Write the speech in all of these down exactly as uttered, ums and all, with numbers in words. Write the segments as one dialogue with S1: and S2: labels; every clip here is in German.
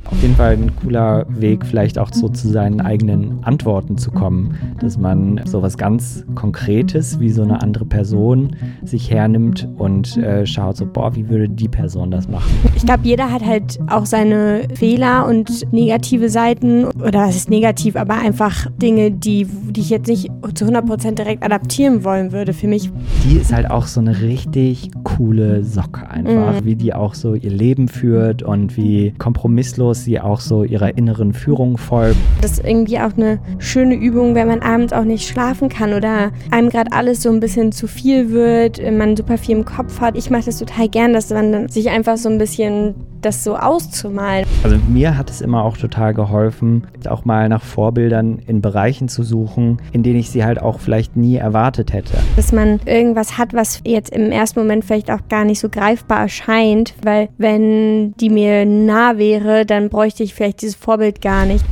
S1: Auf jeden Fall ein cooler Weg, vielleicht auch so zu seinen eigenen Antworten zu kommen, dass man sowas ganz Konkretes wie so eine andere Person sich hernimmt und äh, schaut so, boah, wie würde die Person das machen?
S2: Ich glaube, jeder hat halt auch seine Fehler und negative Seiten, oder es ist negativ, aber einfach Dinge, die, die ich jetzt nicht zu hundert Prozent direkt adaptieren wollen würde für mich.
S1: Die ist halt auch so eine richtig coole Socke einfach, mhm. wie die auch so ihr Leben führt und wie kompromisslos sie auch so ihrer inneren Führung folgt.
S2: Das ist irgendwie auch eine schöne Übung, wenn man abends auch nicht schlafen kann oder einem gerade alles so ein bisschen zu viel wird, man super viel im Kopf hat. Ich mache das total gern, dass man dann sich einfach so ein bisschen das so auszumalen.
S1: Also mir hat es immer auch total geholfen, auch mal nach Vorbildern in Bereichen zu suchen, in denen ich sie halt auch vielleicht nie erwartet hätte.
S2: Dass man irgendwas hat, was jetzt im ersten Moment vielleicht auch gar nicht so greifbar erscheint, weil wenn die mir nah wäre, dann bräuchte ich vielleicht dieses Vorbild gar nicht.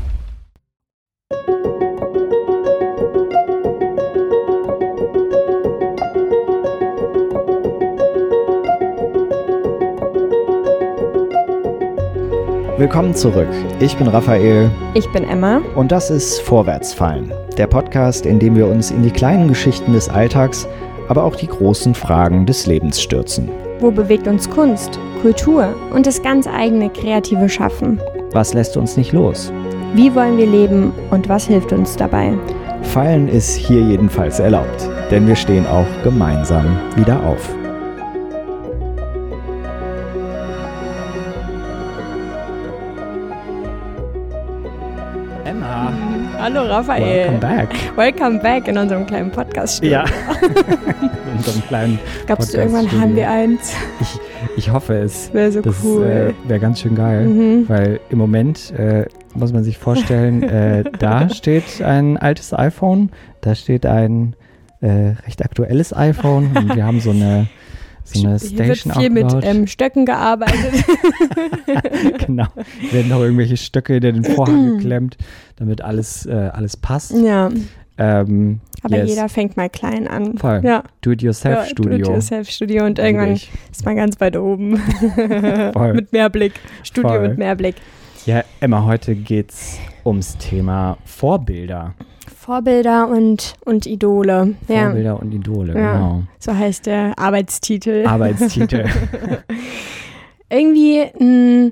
S1: Willkommen zurück. Ich bin Raphael.
S2: Ich bin Emma.
S1: Und das ist Vorwärtsfallen, der Podcast, in dem wir uns in die kleinen Geschichten des Alltags, aber auch die großen Fragen des Lebens stürzen.
S2: Wo bewegt uns Kunst, Kultur und das ganz eigene kreative Schaffen?
S1: Was lässt uns nicht los?
S2: Wie wollen wir leben und was hilft uns dabei?
S1: Fallen ist hier jedenfalls erlaubt, denn wir stehen auch gemeinsam wieder auf. Emma.
S2: Hallo Raphael.
S1: Welcome back.
S2: Welcome back in unserem kleinen Podcast.
S1: Ja, in unserem kleinen
S2: Glaubst du, irgendwann haben wir eins?
S1: Ich, ich hoffe es.
S2: Wäre so
S1: das,
S2: cool.
S1: Äh, wäre ganz schön geil,
S2: mhm.
S1: weil im Moment äh, muss man sich vorstellen, äh, da steht ein altes iPhone, da steht ein äh, recht aktuelles iPhone und wir haben so eine So eine
S2: Hier wird
S1: Station
S2: viel
S1: aufgebaut.
S2: mit ähm, Stöcken gearbeitet.
S1: Genau. Werden noch irgendwelche Stöcke in den Vorhang geklemmt, damit alles, äh, alles passt.
S2: Ja.
S1: Ähm,
S2: Aber
S1: yes.
S2: jeder fängt mal klein an.
S1: Voll.
S2: Ja.
S1: Do-it-yourself-Studio.
S2: Ja, Do-it-yourself-Studio und irgendwann
S1: Liebig.
S2: ist man ganz weit oben.
S1: Voll.
S2: Mit Mehrblick. Studio
S1: Voll.
S2: mit Mehrblick.
S1: Ja, Emma, heute geht's ums Thema Vorbilder.
S2: Vorbilder und, und Idole.
S1: Vorbilder
S2: ja.
S1: und Idole,
S2: ja.
S1: genau.
S2: So heißt der Arbeitstitel.
S1: Arbeitstitel.
S2: Irgendwie mh,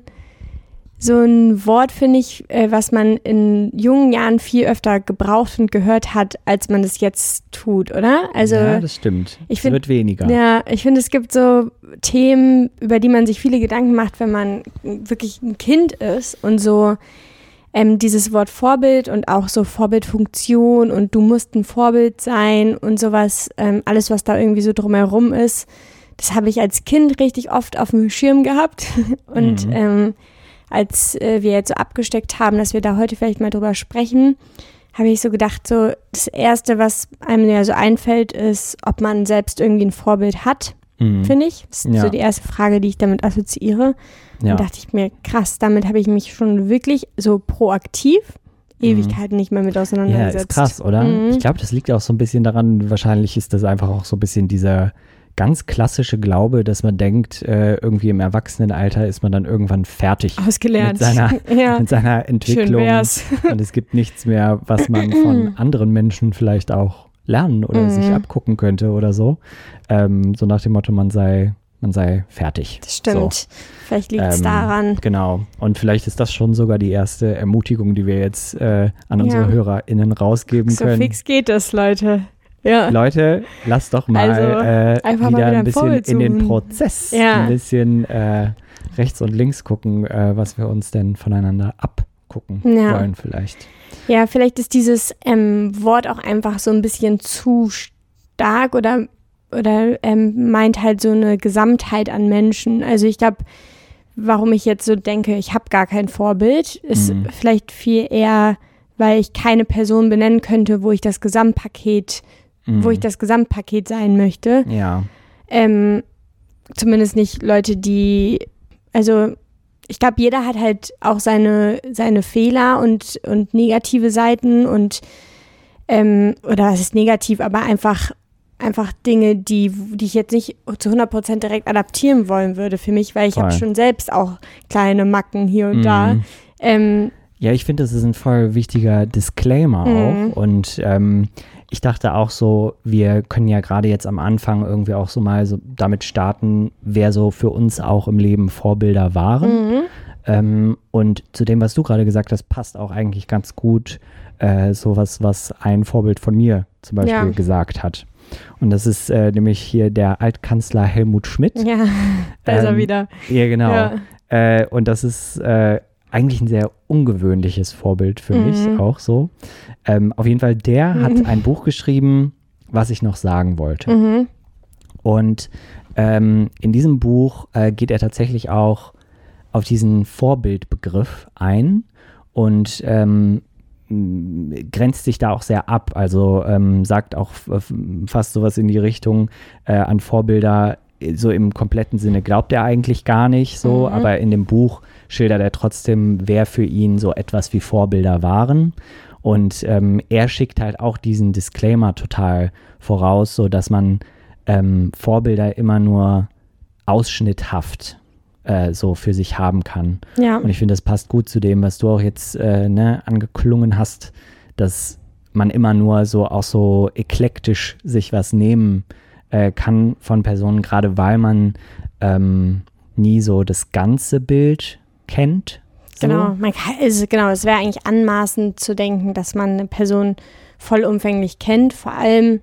S2: so ein Wort, finde ich, äh, was man in jungen Jahren viel öfter gebraucht und gehört hat, als man das jetzt tut, oder? Also,
S1: ja, das stimmt.
S2: Ich
S1: es
S2: find,
S1: wird weniger.
S2: Ja, ich finde, es gibt so Themen, über die man sich viele Gedanken macht, wenn man wirklich ein Kind ist und so ähm, dieses Wort Vorbild und auch so Vorbildfunktion und du musst ein Vorbild sein und sowas, ähm, alles, was da irgendwie so drumherum ist, das habe ich als Kind richtig oft auf dem Schirm gehabt und mhm. ähm, als äh, wir jetzt so abgesteckt haben, dass wir da heute vielleicht mal drüber sprechen, habe ich so gedacht, so das Erste, was einem ja so einfällt, ist, ob man selbst irgendwie ein Vorbild hat, mhm. finde ich. Das ist ja. so die erste Frage, die ich damit assoziiere. Ja. Und dachte ich mir, krass, damit habe ich mich schon wirklich so proaktiv Ewigkeiten mhm. nicht mehr mit auseinandergesetzt.
S1: Ja, ist krass, oder? Mhm. Ich glaube, das liegt auch so ein bisschen daran, wahrscheinlich ist das einfach auch so ein bisschen dieser ganz klassische Glaube, dass man denkt, äh, irgendwie im Erwachsenenalter ist man dann irgendwann fertig.
S2: Ausgelernt.
S1: Mit seiner,
S2: ja.
S1: mit seiner Entwicklung.
S2: Schön wär's.
S1: Und es gibt nichts mehr, was man von anderen Menschen vielleicht auch lernen oder
S2: mhm. sich
S1: abgucken könnte oder so. Ähm, so nach dem Motto, man sei, man sei fertig.
S2: Das stimmt.
S1: So.
S2: Vielleicht liegt es
S1: ähm,
S2: daran.
S1: Genau. Und vielleicht ist das schon sogar die erste Ermutigung, die wir jetzt äh, an unsere
S2: ja.
S1: HörerInnen rausgeben
S2: so
S1: können.
S2: So fix geht das, Leute. Ja.
S1: Leute, lasst doch mal
S2: also,
S1: äh, wieder,
S2: wieder
S1: ein bisschen
S2: Vorbild
S1: in den
S2: suchen.
S1: Prozess,
S2: ja.
S1: ein bisschen äh, rechts und links gucken, äh, was wir uns denn voneinander abgucken
S2: ja.
S1: wollen vielleicht.
S2: Ja, vielleicht ist dieses ähm, Wort auch einfach so ein bisschen zu stark oder, oder ähm, meint halt so eine Gesamtheit an Menschen. Also ich glaube, warum ich jetzt so denke, ich habe gar kein Vorbild, ist mhm. vielleicht viel eher, weil ich keine Person benennen könnte, wo ich das Gesamtpaket, mhm. wo ich das Gesamtpaket sein möchte.
S1: Ja.
S2: Ähm, zumindest nicht Leute, die, also ich glaube, jeder hat halt auch seine, seine Fehler und, und negative Seiten und ähm, oder es ist negativ, aber einfach einfach Dinge, die, die ich jetzt nicht zu hundert Prozent direkt adaptieren wollen würde für mich, weil ich habe schon selbst auch kleine Macken hier und
S1: mm.
S2: da. Ähm,
S1: ja, ich finde, das ist ein voll wichtiger Disclaimer
S2: Mhm.
S1: auch. Und ähm, ich dachte auch so, wir können ja gerade jetzt am Anfang irgendwie auch so mal so damit starten, wer so für uns auch im Leben Vorbilder waren.
S2: mhm.
S1: Ähm, und zu dem, was du gerade gesagt hast, passt auch eigentlich ganz gut äh, sowas, was ein Vorbild von mir zum Beispiel
S2: Ja.
S1: gesagt hat. Und das ist äh, nämlich hier der Altkanzler Helmut Schmidt.
S2: Ja, da ist er
S1: Ähm,
S2: wieder.
S1: Ja, genau.
S2: Ja.
S1: Äh, und das ist äh, eigentlich ein sehr ungewöhnliches Vorbild für mich
S2: Mhm.
S1: auch so. Ähm, auf jeden Fall, der
S2: Mhm.
S1: hat ein Buch geschrieben, was ich noch sagen wollte.
S2: Mhm.
S1: Und ähm, in diesem Buch äh, geht er tatsächlich auch auf diesen Vorbildbegriff ein und ähm, m, grenzt sich da auch sehr ab. Also ähm, sagt auch f- fast sowas in die Richtung äh, an Vorbilder, so im kompletten Sinne glaubt er eigentlich gar nicht so,
S2: Mhm.
S1: aber in dem Buch schildert er trotzdem, wer für ihn so etwas wie Vorbilder waren. Und ähm, er schickt halt auch diesen Disclaimer total voraus, so dass man ähm, Vorbilder immer nur ausschnitthaft äh, so für sich haben kann.
S2: Ja.
S1: Und ich finde, das passt gut zu dem, was du auch jetzt äh, ne, angeklungen hast, dass man immer nur so auch so eklektisch sich was nehmen äh, kann von Personen, gerade weil man ähm, nie so das ganze Bild kennt. So.
S2: Genau, man kann, also genau, es wäre eigentlich anmaßend zu denken, dass man eine Person vollumfänglich kennt, vor allem,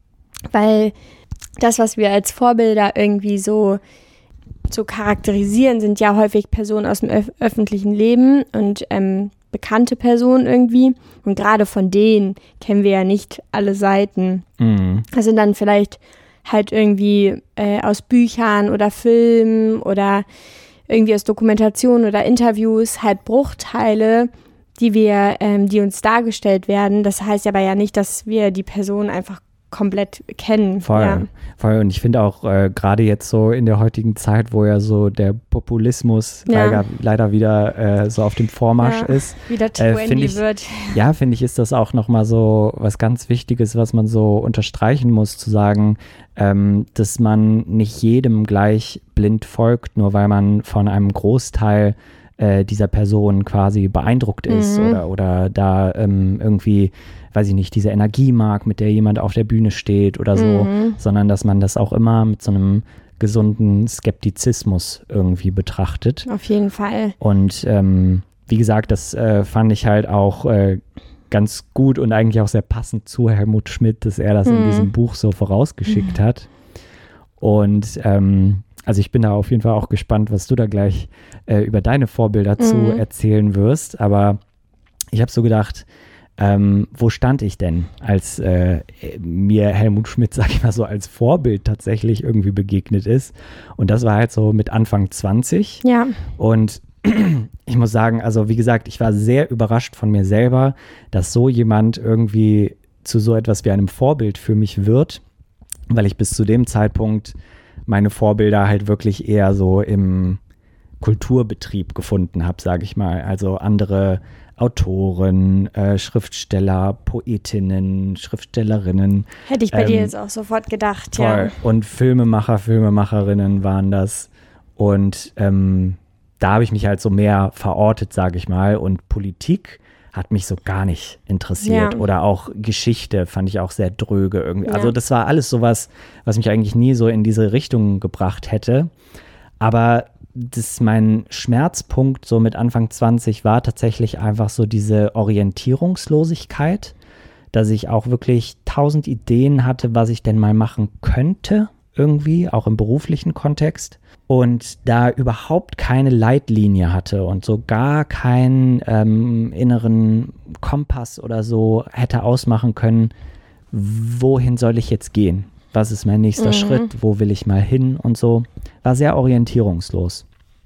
S2: weil das, was wir als Vorbilder irgendwie so, so charakterisieren, sind ja häufig Personen aus dem öf- öffentlichen Leben und ähm, bekannte Personen irgendwie. Und gerade von denen kennen wir ja nicht alle Seiten.
S1: Mhm.
S2: Das sind dann vielleicht halt irgendwie äh, aus Büchern oder Filmen oder irgendwie aus Dokumentationen oder Interviews halt Bruchteile, die wir, ähm, die uns dargestellt werden. Das heißt aber ja nicht, dass wir die Person einfach komplett kennen.
S1: Voll,
S2: Ja.
S1: voll. Und ich finde auch äh, gerade jetzt so in der heutigen Zeit, wo ja so der Populismus
S2: Ja.
S1: leider, leider wieder äh, so auf dem Vormarsch
S2: Ja.
S1: ist,
S2: Wieder
S1: Äh, find
S2: trendy
S1: ich-
S2: wird.
S1: ja, finde ich, ist das auch nochmal so was ganz Wichtiges, was man so unterstreichen muss, zu sagen, ähm, dass man nicht jedem gleich blind folgt, nur weil man von einem Großteil äh, dieser Person quasi beeindruckt ist
S2: Mhm.
S1: oder, oder da ähm, irgendwie, weiß ich nicht, diese Energie mag, mit der jemand auf der Bühne steht oder so,
S2: Mhm.
S1: sondern dass man das auch immer mit so einem gesunden Skeptizismus irgendwie betrachtet.
S2: Auf jeden Fall.
S1: Und ähm, wie gesagt, das äh, fand ich halt auch äh, ganz gut und eigentlich auch sehr passend zu Helmut Schmidt, dass er das in
S2: Mhm.
S1: diesem Buch so vorausgeschickt hat. Und ähm, also ich bin da auf jeden Fall auch gespannt, was du da gleich äh, über deine Vorbilder zu
S2: Mhm.
S1: erzählen wirst. Aber ich habe so gedacht, ähm, wo stand ich denn, als äh, mir Helmut Schmidt, sag ich mal so, als Vorbild tatsächlich irgendwie begegnet ist? Und das war halt so mit Anfang zwanzig.
S2: Ja.
S1: Und ich muss sagen, also wie gesagt, ich war sehr überrascht von mir selber, dass so jemand irgendwie zu so etwas wie einem Vorbild für mich wird, weil ich bis zu dem Zeitpunkt meine Vorbilder halt wirklich eher so im Kulturbetrieb gefunden habe, sage ich mal. Also andere Autoren, äh, Schriftsteller, Poetinnen, Schriftstellerinnen.
S2: Hätte ich bei dir
S1: Ähm,
S2: jetzt auch sofort gedacht,
S1: Toll.
S2: ja.
S1: Und Filmemacher, Filmemacherinnen waren das. Und ähm, da habe ich mich halt so mehr verortet, sage ich mal. Und Politik hat mich so gar nicht interessiert.
S2: Ja.
S1: Oder auch Geschichte fand ich auch sehr dröge irgendwie.
S2: Ja.
S1: Also das war alles sowas, was mich eigentlich nie so in diese Richtung gebracht hätte. Aber das, mein Schmerzpunkt so mit Anfang zwanzig war tatsächlich einfach so diese Orientierungslosigkeit, dass ich auch wirklich tausend Ideen hatte, was ich denn mal machen könnte, irgendwie, auch im beruflichen Kontext. Und da überhaupt keine Leitlinie hatte und so gar keinen ähm, inneren Kompass oder so hätte ausmachen können, wohin soll ich jetzt gehen? Was ist mein nächster
S2: Mhm.
S1: Schritt? Wo will ich mal hin und so? War sehr orientierungslos.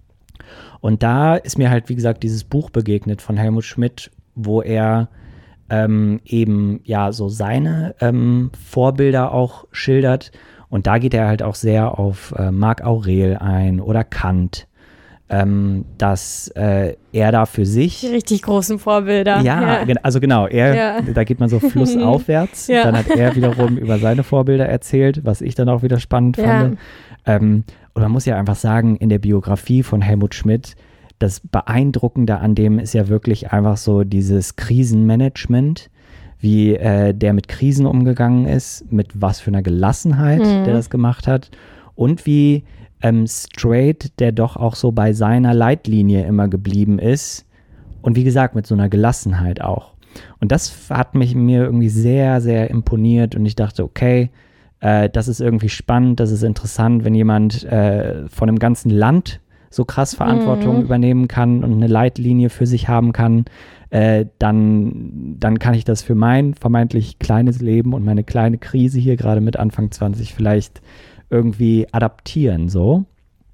S1: Und da ist mir halt, wie gesagt, dieses Buch begegnet von Helmut Schmidt, wo er ähm, eben ja so seine ähm, Vorbilder auch schildert. Und da geht er halt auch sehr auf äh, Marc Aurel ein oder Kant, ähm, dass äh, er da für sich
S2: Die richtig großen Vorbilder.
S1: ja, gen- also genau, er,
S2: Ja.
S1: da geht man so flussaufwärts.
S2: Ja.
S1: Dann hat er wiederum über seine Vorbilder erzählt, was ich dann auch wieder spannend
S2: Ja.
S1: fand. Ähm, und man muss ja einfach sagen, in der Biografie von Helmut Schmidt, das Beeindruckende an dem ist ja wirklich einfach so dieses Krisenmanagement, wie äh, der mit Krisen umgegangen ist, mit was für einer Gelassenheit
S2: Mhm.
S1: der das gemacht hat und wie ähm, straight der doch auch so bei seiner Leitlinie immer geblieben ist und wie gesagt mit so einer Gelassenheit auch. Und das hat mich mir irgendwie sehr, sehr imponiert und ich dachte, okay, äh, das ist irgendwie spannend, das ist interessant, wenn jemand äh, von einem ganzen Land so krass Verantwortung
S2: Mhm.
S1: übernehmen kann und eine Leitlinie für sich haben kann, äh, dann, dann kann ich das für mein vermeintlich kleines Leben und meine kleine Krise hier gerade mit Anfang zwanzig vielleicht irgendwie adaptieren, so.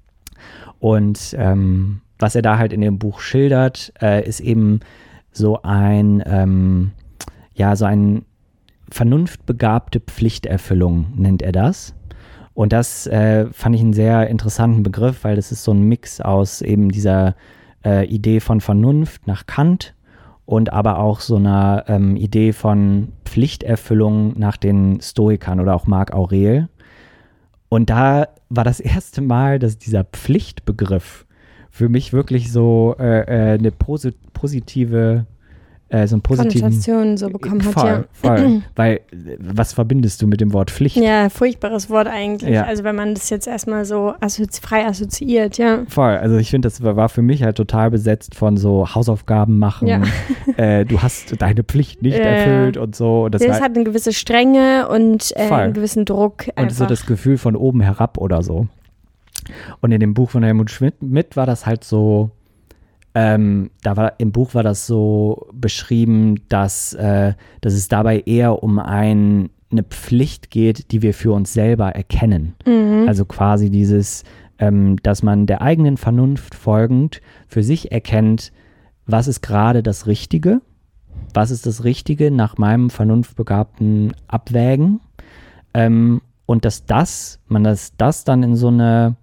S1: Und ähm, was er da halt in dem Buch schildert, äh, ist eben so ein, ähm, ja, so ein vernunftbegabte Pflichterfüllung, nennt er das. Und das äh, fand ich einen sehr interessanten Begriff, weil das ist so ein Mix aus eben dieser äh, Idee von Vernunft nach Kant und aber auch so einer ähm, Idee von Pflichterfüllung nach den Stoikern oder auch Marc Aurel. Und da war das erste Mal, dass dieser Pflichtbegriff für mich wirklich so äh, äh, eine posi- positive äh, so einen positiven
S2: Konnotation so bekommen hat,
S1: voll,
S2: ja.
S1: voll. Weil, äh, was verbindest du mit dem Wort Pflicht?
S2: Ja, furchtbares Wort eigentlich.
S1: Ja.
S2: Also wenn man das jetzt erstmal so assozi- frei assoziiert, ja.
S1: Voll, also ich finde, das war war für mich halt total besetzt von so Hausaufgaben machen,
S2: Ja.
S1: äh, du hast deine Pflicht nicht
S2: Ja,
S1: erfüllt
S2: ja.
S1: und so. Und das,
S2: Das
S1: war,
S2: hat eine gewisse Strenge und äh,
S1: Voll.
S2: einen gewissen Druck.
S1: und
S2: Einfach.
S1: so das Gefühl von oben herab oder so. Und in dem Buch von Helmut Schmidt mit war das halt so, ähm, da war im Buch war das so beschrieben, dass, äh, dass es dabei eher um ein, eine Pflicht geht, die wir für uns selber erkennen.
S2: Mhm.
S1: Also quasi dieses, ähm, dass man der eigenen Vernunft folgend für sich erkennt, was ist gerade das Richtige, was ist das Richtige nach meinem vernunftbegabten Abwägen, ähm, und dass das, man das, das dann in so eine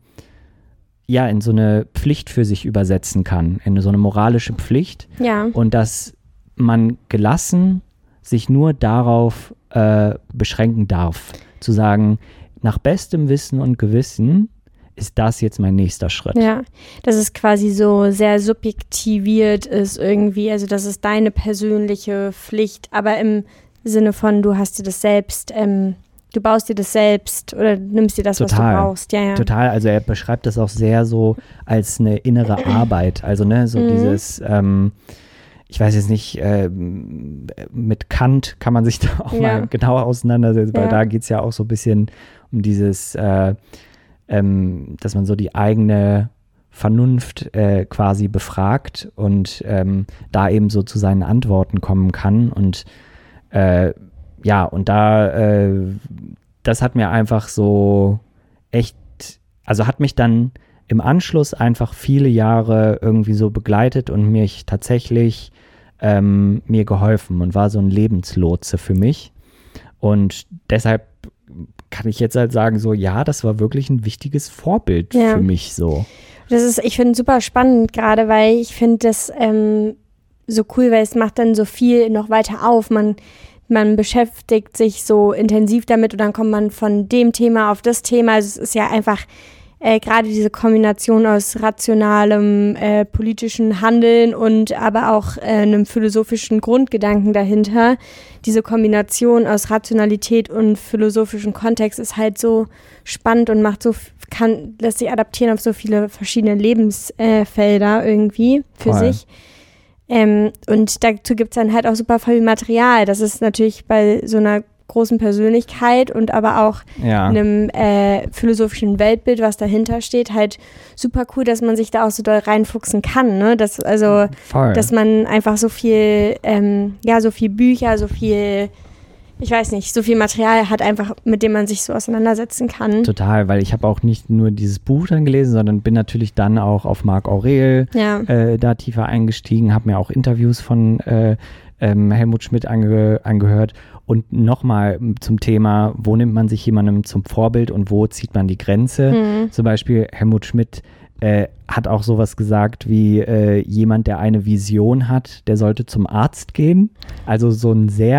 S1: ja, in so eine Pflicht für sich übersetzen kann, in so eine moralische Pflicht
S2: Ja.
S1: und dass man gelassen sich nur darauf äh, beschränken darf, zu sagen, nach bestem Wissen und Gewissen ist das jetzt mein nächster Schritt.
S2: Ja, dass es quasi so sehr subjektiviert ist irgendwie, also das ist deine persönliche Pflicht, aber im Sinne von, du hast dir das selbst, ähm, du baust dir das selbst oder nimmst dir das, was
S1: Total.
S2: du brauchst. Ja, ja.
S1: Total, also er beschreibt das auch sehr so als eine innere Arbeit, also ne, so
S2: Mhm.
S1: dieses, ähm, ich weiß jetzt nicht, äh, mit Kant kann man sich da auch
S2: Ja.
S1: mal genauer auseinandersetzen, weil
S2: Ja.
S1: da geht es ja auch so ein bisschen um dieses, äh, ähm, dass man so die eigene Vernunft äh, quasi befragt und ähm, da eben so zu seinen Antworten kommen kann und äh, ja, und da, äh, das hat mir einfach so echt, also hat mich dann im Anschluss einfach viele Jahre irgendwie so begleitet und mich tatsächlich ähm, mir geholfen und war so ein Lebenslotse für mich. Und deshalb kann ich jetzt halt sagen, so ja, das war wirklich ein wichtiges Vorbild
S2: Ja.
S1: für mich so.
S2: Das ist, ich finde, super spannend gerade, weil ich finde das ähm, so cool, weil es macht dann so viel noch weiter auf. Man, man beschäftigt sich so intensiv damit und dann kommt man von dem Thema auf das Thema. Also es ist ja einfach äh, gerade diese Kombination aus rationalem äh, politischen Handeln und aber auch äh, einem philosophischen Grundgedanken dahinter. Diese Kombination aus Rationalität und philosophischem Kontext ist halt so spannend und macht so, kann, lässt sich adaptieren auf so viele verschiedene Lebensfelder äh, irgendwie für
S1: Voll.
S2: sich. Ähm, und dazu gibt es dann halt auch super viel Material. Das ist natürlich bei so einer großen Persönlichkeit und aber auch
S1: Ja,
S2: einem äh, philosophischen Weltbild, was dahinter steht, halt super cool, dass man sich da auch so doll reinfuchsen kann, ne? Das, also,
S1: voll.
S2: dass man einfach so viel, ähm, ja, so viel Bücher, so viel, ich weiß nicht, so viel Material hat einfach, mit dem man sich so auseinandersetzen kann.
S1: Total, weil ich habe auch nicht nur dieses Buch dann gelesen, sondern bin natürlich dann auch auf Marc Aurel
S2: Ja,
S1: äh, da tiefer eingestiegen, habe mir auch Interviews von äh, ähm, Helmut Schmidt ange angehört und nochmal zum Thema, wo nimmt man sich jemandem zum Vorbild und wo zieht man die Grenze.
S2: Mhm.
S1: Zum Beispiel Helmut Schmidt äh, hat auch sowas gesagt wie äh, jemand, der eine Vision hat, der sollte zum Arzt gehen. Also so ein sehr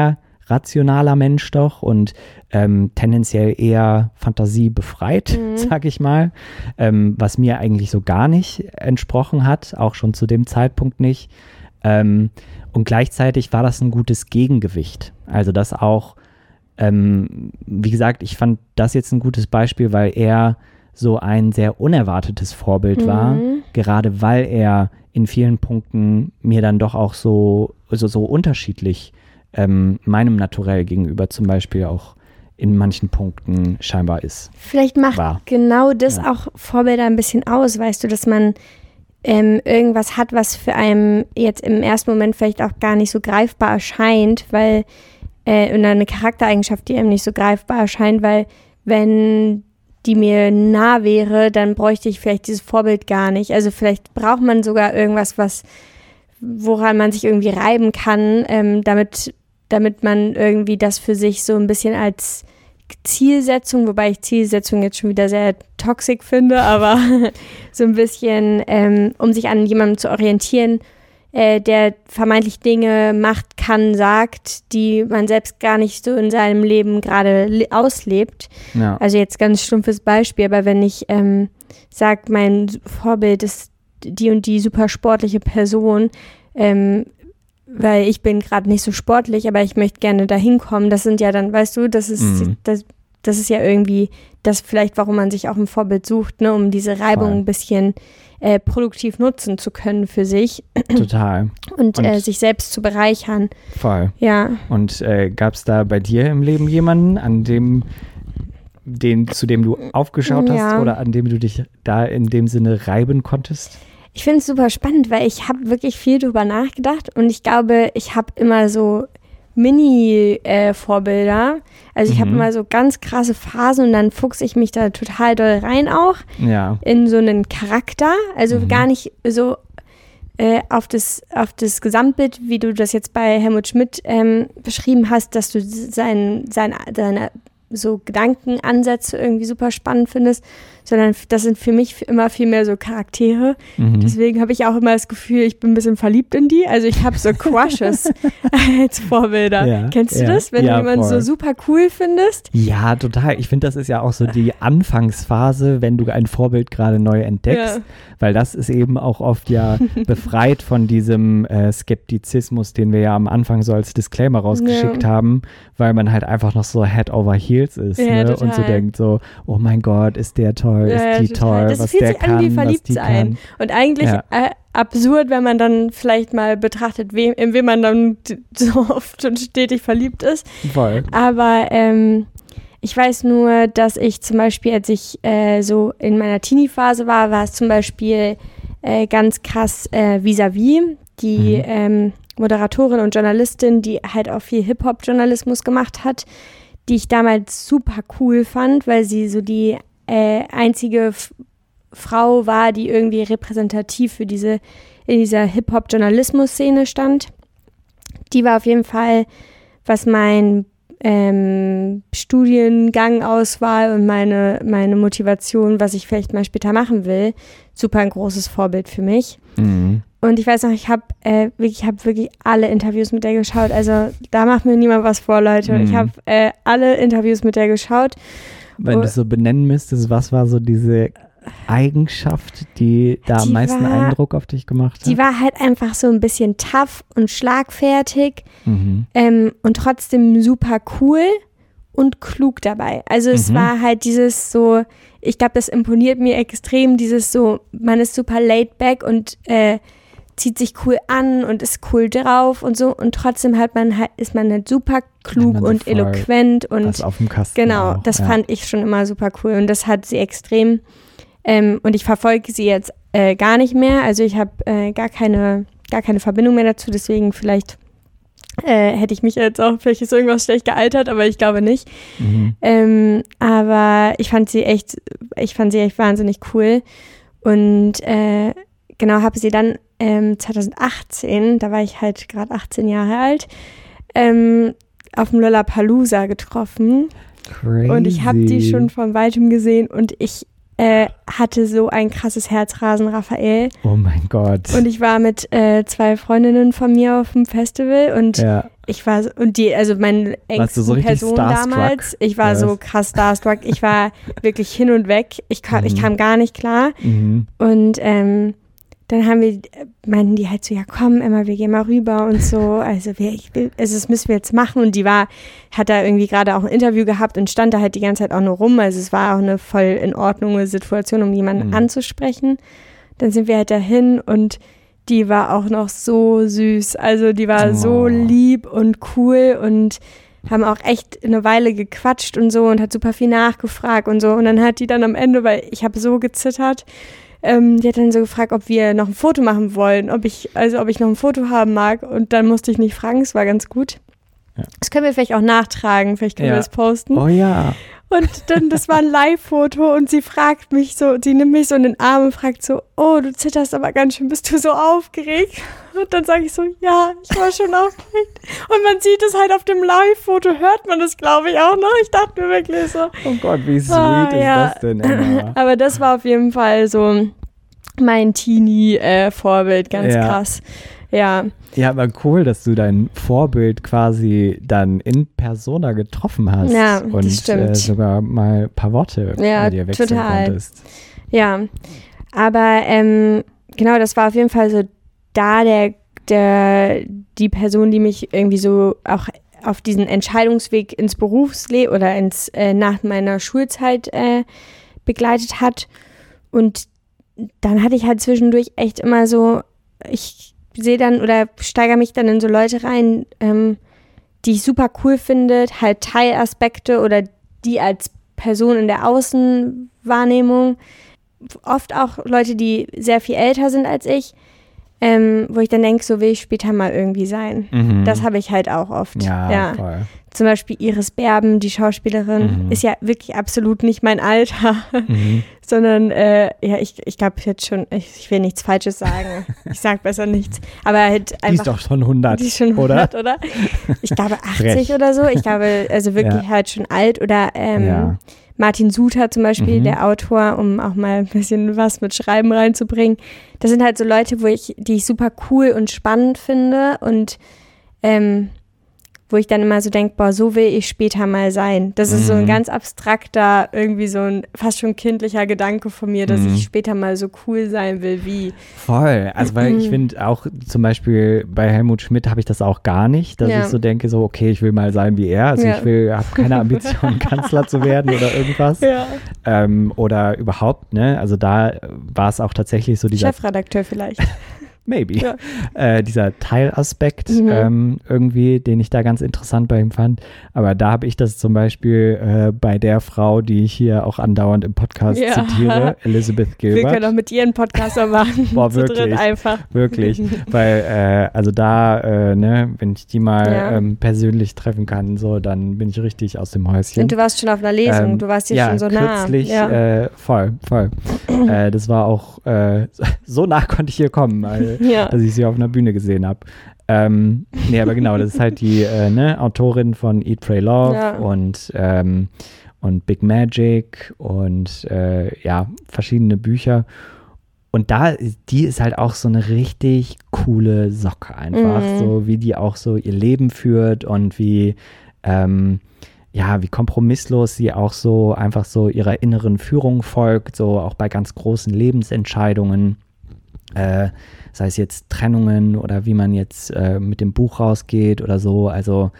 S1: rationaler Mensch doch und ähm, tendenziell eher fantasiebefreit, mhm. sag ich mal, ähm, was mir eigentlich so gar nicht entsprochen hat, auch schon zu dem Zeitpunkt nicht. Ähm, und gleichzeitig war das ein gutes Gegengewicht. Also das auch, ähm, wie gesagt, ich fand das jetzt ein gutes Beispiel, weil er so ein sehr unerwartetes Vorbild mhm. war, gerade weil er in vielen Punkten mir dann doch auch so, also so unterschiedlich ähm, meinem Naturell gegenüber zum Beispiel auch in manchen Punkten scheinbar ist.
S2: Vielleicht macht
S1: war.
S2: genau das
S1: ja.
S2: auch Vorbilder ein bisschen aus, weißt du, dass man ähm, irgendwas hat, was für einen jetzt im ersten Moment vielleicht auch gar nicht so greifbar erscheint, weil äh, oder eine Charaktereigenschaft, die einem nicht so greifbar erscheint, weil wenn die mir nah wäre, dann bräuchte ich vielleicht dieses Vorbild gar nicht. Also vielleicht braucht man sogar irgendwas, was, woran man sich irgendwie reiben kann, ähm, damit, damit man irgendwie das für sich so ein bisschen als Zielsetzung, wobei ich Zielsetzung jetzt schon wieder sehr toxisch finde, aber so ein bisschen, ähm, um sich an jemandem zu orientieren, äh, der vermeintlich Dinge macht, kann, sagt, die man selbst gar nicht so in seinem Leben gerade le- auslebt.
S1: Ja.
S2: Also jetzt ganz stumpfes Beispiel, aber wenn ich ähm, sage, mein Vorbild ist die und die super sportliche Person, ähm, weil ich bin gerade nicht so sportlich, aber ich möchte gerne dahin kommen, das sind ja dann, weißt du, das ist,
S1: mhm.
S2: das, das ist ja irgendwie das vielleicht, warum man sich auch ein Vorbild sucht, ne, um diese Reibung
S1: Voll.
S2: ein bisschen äh, produktiv nutzen zu können für sich.
S1: Total.
S2: Und,
S1: Und
S2: äh, sich selbst zu bereichern.
S1: Voll.
S2: Ja.
S1: Und äh, gab es da bei dir im Leben jemanden, an dem, den, zu dem du aufgeschaut hast
S2: Ja.
S1: oder an dem du dich da in dem Sinne reiben konntest?
S2: Ich finde es super spannend, weil ich habe wirklich viel drüber nachgedacht und ich glaube, ich habe immer so Mini-Vorbilder. Äh, also ich
S1: Mhm.
S2: habe immer so ganz krasse Phasen und dann fuchse ich mich da total doll rein auch
S1: Ja.
S2: in so einen Charakter. Also
S1: Mhm.
S2: gar nicht so äh, auf das, auf das Gesamtbild, wie du das jetzt bei Helmut Schmidt ähm, beschrieben hast, dass du sein, sein, seine so Gedankenansätze irgendwie super spannend findest, sondern das sind für mich immer viel mehr so Charaktere.
S1: Mhm.
S2: Deswegen habe ich auch immer das Gefühl, ich bin ein bisschen verliebt in die. Also ich habe so Crushes als Vorbilder.
S1: Ja,
S2: Kennst du
S1: ja,
S2: das, wenn
S1: ja,
S2: du jemanden
S1: voll.
S2: so super cool findest?
S1: Ja, total. Ich finde, das ist ja auch so die Anfangsphase, wenn du ein Vorbild gerade neu entdeckst,
S2: Ja.
S1: weil das ist eben auch oft ja befreit von diesem äh, Skeptizismus, den wir ja am Anfang so als Disclaimer rausgeschickt
S2: Ja.
S1: haben, weil man halt einfach noch so head over heels ist,
S2: Ja,
S1: ne? Und so
S2: total.
S1: denkt so, oh mein Gott, ist der toll,
S2: Ja, ja,
S1: ist die
S2: total.
S1: toll,
S2: Das
S1: was
S2: fühlt
S1: der
S2: sich an
S1: kann,
S2: wie
S1: was
S2: verliebt
S1: die
S2: sein.
S1: kann.
S2: Und eigentlich
S1: Ja.
S2: äh, absurd, wenn man dann vielleicht mal betrachtet, wem, in wen man dann d- so oft und stetig verliebt ist.
S1: Voll.
S2: Aber ähm, ich weiß nur, dass ich zum Beispiel, als ich äh, so in meiner Teenie-Phase war, war es zum Beispiel äh, ganz krass äh, Vis-à-vis, die
S1: Mhm.
S2: ähm, Moderatorin und Journalistin, die halt auch viel Hip-Hop-Journalismus gemacht hat, die ich damals super cool fand, weil sie so die äh, einzige F- Frau war, die irgendwie repräsentativ für diese, in dieser Hip-Hop-Journalismus-Szene stand. Die war auf jeden Fall, was mein ähm, Studiengang-Auswahl und meine, meine Motivation, was ich vielleicht mal später machen will, super ein großes Vorbild für mich.
S1: Mhm.
S2: Und ich weiß noch, ich habe äh, wirklich, hab wirklich alle Interviews mit der geschaut. Also da macht mir niemand was vor, Leute.
S1: Mhm.
S2: Ich habe äh, alle Interviews mit der geschaut.
S1: Wenn
S2: Oh.
S1: du es so benennen müsstest, was war so diese Eigenschaft, die da am
S2: Die
S1: meisten
S2: war-
S1: Eindruck auf dich gemacht hat?
S2: Die war halt einfach so ein bisschen tough und schlagfertig
S1: Mhm.
S2: ähm, und trotzdem super cool und klug dabei. Also es
S1: Mhm.
S2: war halt dieses so, ich glaube, das imponiert mir extrem, dieses so, man ist super laid back und äh, zieht sich cool an und ist cool drauf und so und trotzdem hat man halt, ist man halt super klug
S1: man so
S2: und
S1: voll
S2: eloquent und
S1: Das auf dem Kasten.
S2: genau,
S1: auch,
S2: das
S1: ja.
S2: fand ich schon immer super cool und das hat sie extrem ähm, und ich verfolge sie jetzt äh, gar nicht mehr, also ich habe äh, gar keine gar keine Verbindung mehr dazu, deswegen vielleicht äh, hätte ich mich jetzt auch, vielleicht ist irgendwas schlecht gealtert, aber ich glaube nicht.
S1: Mhm.
S2: Ähm, aber ich fand sie echt, ich fand sie echt wahnsinnig cool und äh, genau, habe sie dann ähm, zwanzig achtzehn, da war ich halt gerade achtzehn Jahre alt, ähm, auf dem Lollapalooza getroffen.
S1: Crazy.
S2: Und ich habe die schon von weitem gesehen und ich äh, hatte so ein krasses Herzrasen, Raphael.
S1: Oh mein Gott.
S2: Und ich war mit äh, zwei Freundinnen von mir auf dem Festival und
S1: ja.
S2: ich war, so, und die, also meine engsten
S1: so
S2: Person damals, ich war
S1: yes.
S2: so krass starstruck, ich war wirklich hin und weg, ich kam, mhm. ich kam gar nicht klar.
S1: Mhm.
S2: Und ähm, dann haben wir, meinten die halt so, ja komm Emma, wir gehen mal rüber und so, also, wir, ich will, also das müssen wir jetzt machen. Und die war, hat da irgendwie gerade auch ein Interview gehabt und stand da halt die ganze Zeit auch nur rum, also es war auch eine voll in Ordnung Situation, um jemanden mhm. anzusprechen. Dann sind wir halt dahin und die war auch noch so süß, also die war oh. so lieb und cool und haben auch echt eine Weile gequatscht und so und hat super viel nachgefragt und so. Und dann hat die dann am Ende, weil ich habe so gezittert, Ähm, die hat dann so gefragt, ob wir noch ein Foto machen wollen, ob ich, also ob ich noch ein Foto haben mag. Und dann musste ich nicht fragen, es war ganz gut. Ja. Das können wir vielleicht auch nachtragen, vielleicht können
S1: ja.
S2: wir das posten.
S1: Oh ja.
S2: Und dann, das war ein Live-Foto und sie fragt mich so, sie nimmt mich so in den Arm und fragt so, oh, du zitterst aber ganz schön, bist du so aufgeregt? Und dann sage ich so, ja, ich war schon aufgeregt. Und man sieht es halt auf dem Live-Foto, hört man das, glaube ich, auch noch. Ich dachte mir wirklich so.
S1: Oh Gott, wie sweet
S2: ah,
S1: ist
S2: ja.
S1: das denn, Emma?
S2: Aber das war auf jeden Fall so mein Teenie-Vorbild, ganz
S1: ja.
S2: krass. Ja.
S1: Ja, aber cool, dass du dein Vorbild quasi dann in Persona getroffen hast.
S2: Ja,
S1: und
S2: das stimmt.
S1: Äh, sogar mal ein paar Worte
S2: ja,
S1: mit dir wechseln
S2: total.
S1: konntest.
S2: Ja, aber ähm, genau, das war auf jeden Fall so da der, der, die Person, die mich irgendwie so auch auf diesen Entscheidungsweg ins Berufsleben oder ins äh, nach meiner Schulzeit äh, begleitet hat. Und dann hatte ich halt zwischendurch echt immer so, ich sehe dann oder steigere mich dann in so Leute rein, ähm, die ich super cool finde, halt Teilaspekte oder die als Person in der Außenwahrnehmung, oft auch Leute, die sehr viel älter sind als ich, ähm, wo ich dann denke, so will ich später mal irgendwie sein.
S1: Mhm.
S2: Das habe ich halt auch oft.
S1: Ja,
S2: ja.
S1: voll.
S2: Zum Beispiel Iris Berben, die Schauspielerin,
S1: Mhm.
S2: ist ja wirklich absolut nicht mein Alter,
S1: Mhm.
S2: sondern äh, ja, ich, ich glaube jetzt schon, ich, ich will nichts Falsches sagen. Ich sage besser nichts. Aber halt einfach.
S1: Die ist doch schon hundert,
S2: die ist schon hundert, oder? oder? Ich glaube achtzig
S1: Frech.
S2: oder so. Ich glaube, also wirklich
S1: Ja.
S2: halt schon alt. Oder ähm,
S1: Ja.
S2: Martin Suter zum Beispiel,
S1: Mhm.
S2: der Autor, um auch mal ein bisschen was mit Schreiben reinzubringen. Das sind halt so Leute, wo ich, die ich super cool und spannend finde und ähm, wo ich dann immer so denke, boah, so will ich später mal sein. Das ist
S1: Mhm.
S2: so ein ganz abstrakter, irgendwie so ein fast schon kindlicher Gedanke von mir, dass
S1: Mhm.
S2: ich später mal so cool sein will wie.
S1: Voll, also weil ich finde auch zum Beispiel bei Helmut Schmidt habe ich das auch gar nicht, dass
S2: Ja.
S1: ich so denke, so okay, ich will mal sein wie er, also
S2: Ja.
S1: ich will, habe keine Ambition, Kanzler zu werden oder irgendwas
S2: Ja.
S1: ähm, oder überhaupt, ne, also da war es auch tatsächlich so dieser
S2: Chefredakteur vielleicht.
S1: Maybe.
S2: Ja.
S1: Äh, dieser Teilaspekt
S2: Mhm.
S1: ähm, irgendwie, den ich da ganz interessant bei ihm fand. Aber da habe ich das zum Beispiel äh, bei der Frau, die ich hier auch andauernd im Podcast
S2: Ja.
S1: zitiere, Elizabeth
S2: Wir können
S1: Gilbert.
S2: auch mit ihr einen Podcast machen.
S1: Boah,
S2: Zu dritt
S1: wirklich.
S2: einfach.
S1: Wirklich. Weil, äh, also da, äh, ne, wenn ich die mal
S2: Ja.
S1: ähm, persönlich treffen kann, so, dann bin ich richtig aus dem Häuschen.
S2: Und du warst schon auf einer Lesung,
S1: Ähm,
S2: du warst dir
S1: ja,
S2: schon so nah.
S1: kürzlich,
S2: Ja.
S1: äh, voll, voll. äh, das war auch, äh, so nah konnte ich hier kommen, weil,
S2: Ja.
S1: dass ich sie auf einer Bühne gesehen habe. Ähm, nee, aber genau, das ist halt die äh, ne, Autorin von Eat, Pray, Love
S2: Ja.
S1: und, ähm, und Big Magic und äh, ja, verschiedene Bücher. Und da, die ist halt auch so eine richtig coole Socke einfach,
S2: Mhm.
S1: so wie die auch so ihr Leben führt und wie, ähm, ja, wie kompromisslos sie auch so einfach so ihrer inneren Führung folgt, so auch bei ganz großen Lebensentscheidungen, äh, sei es jetzt Trennungen oder wie man jetzt äh, mit dem Buch rausgeht oder so. Also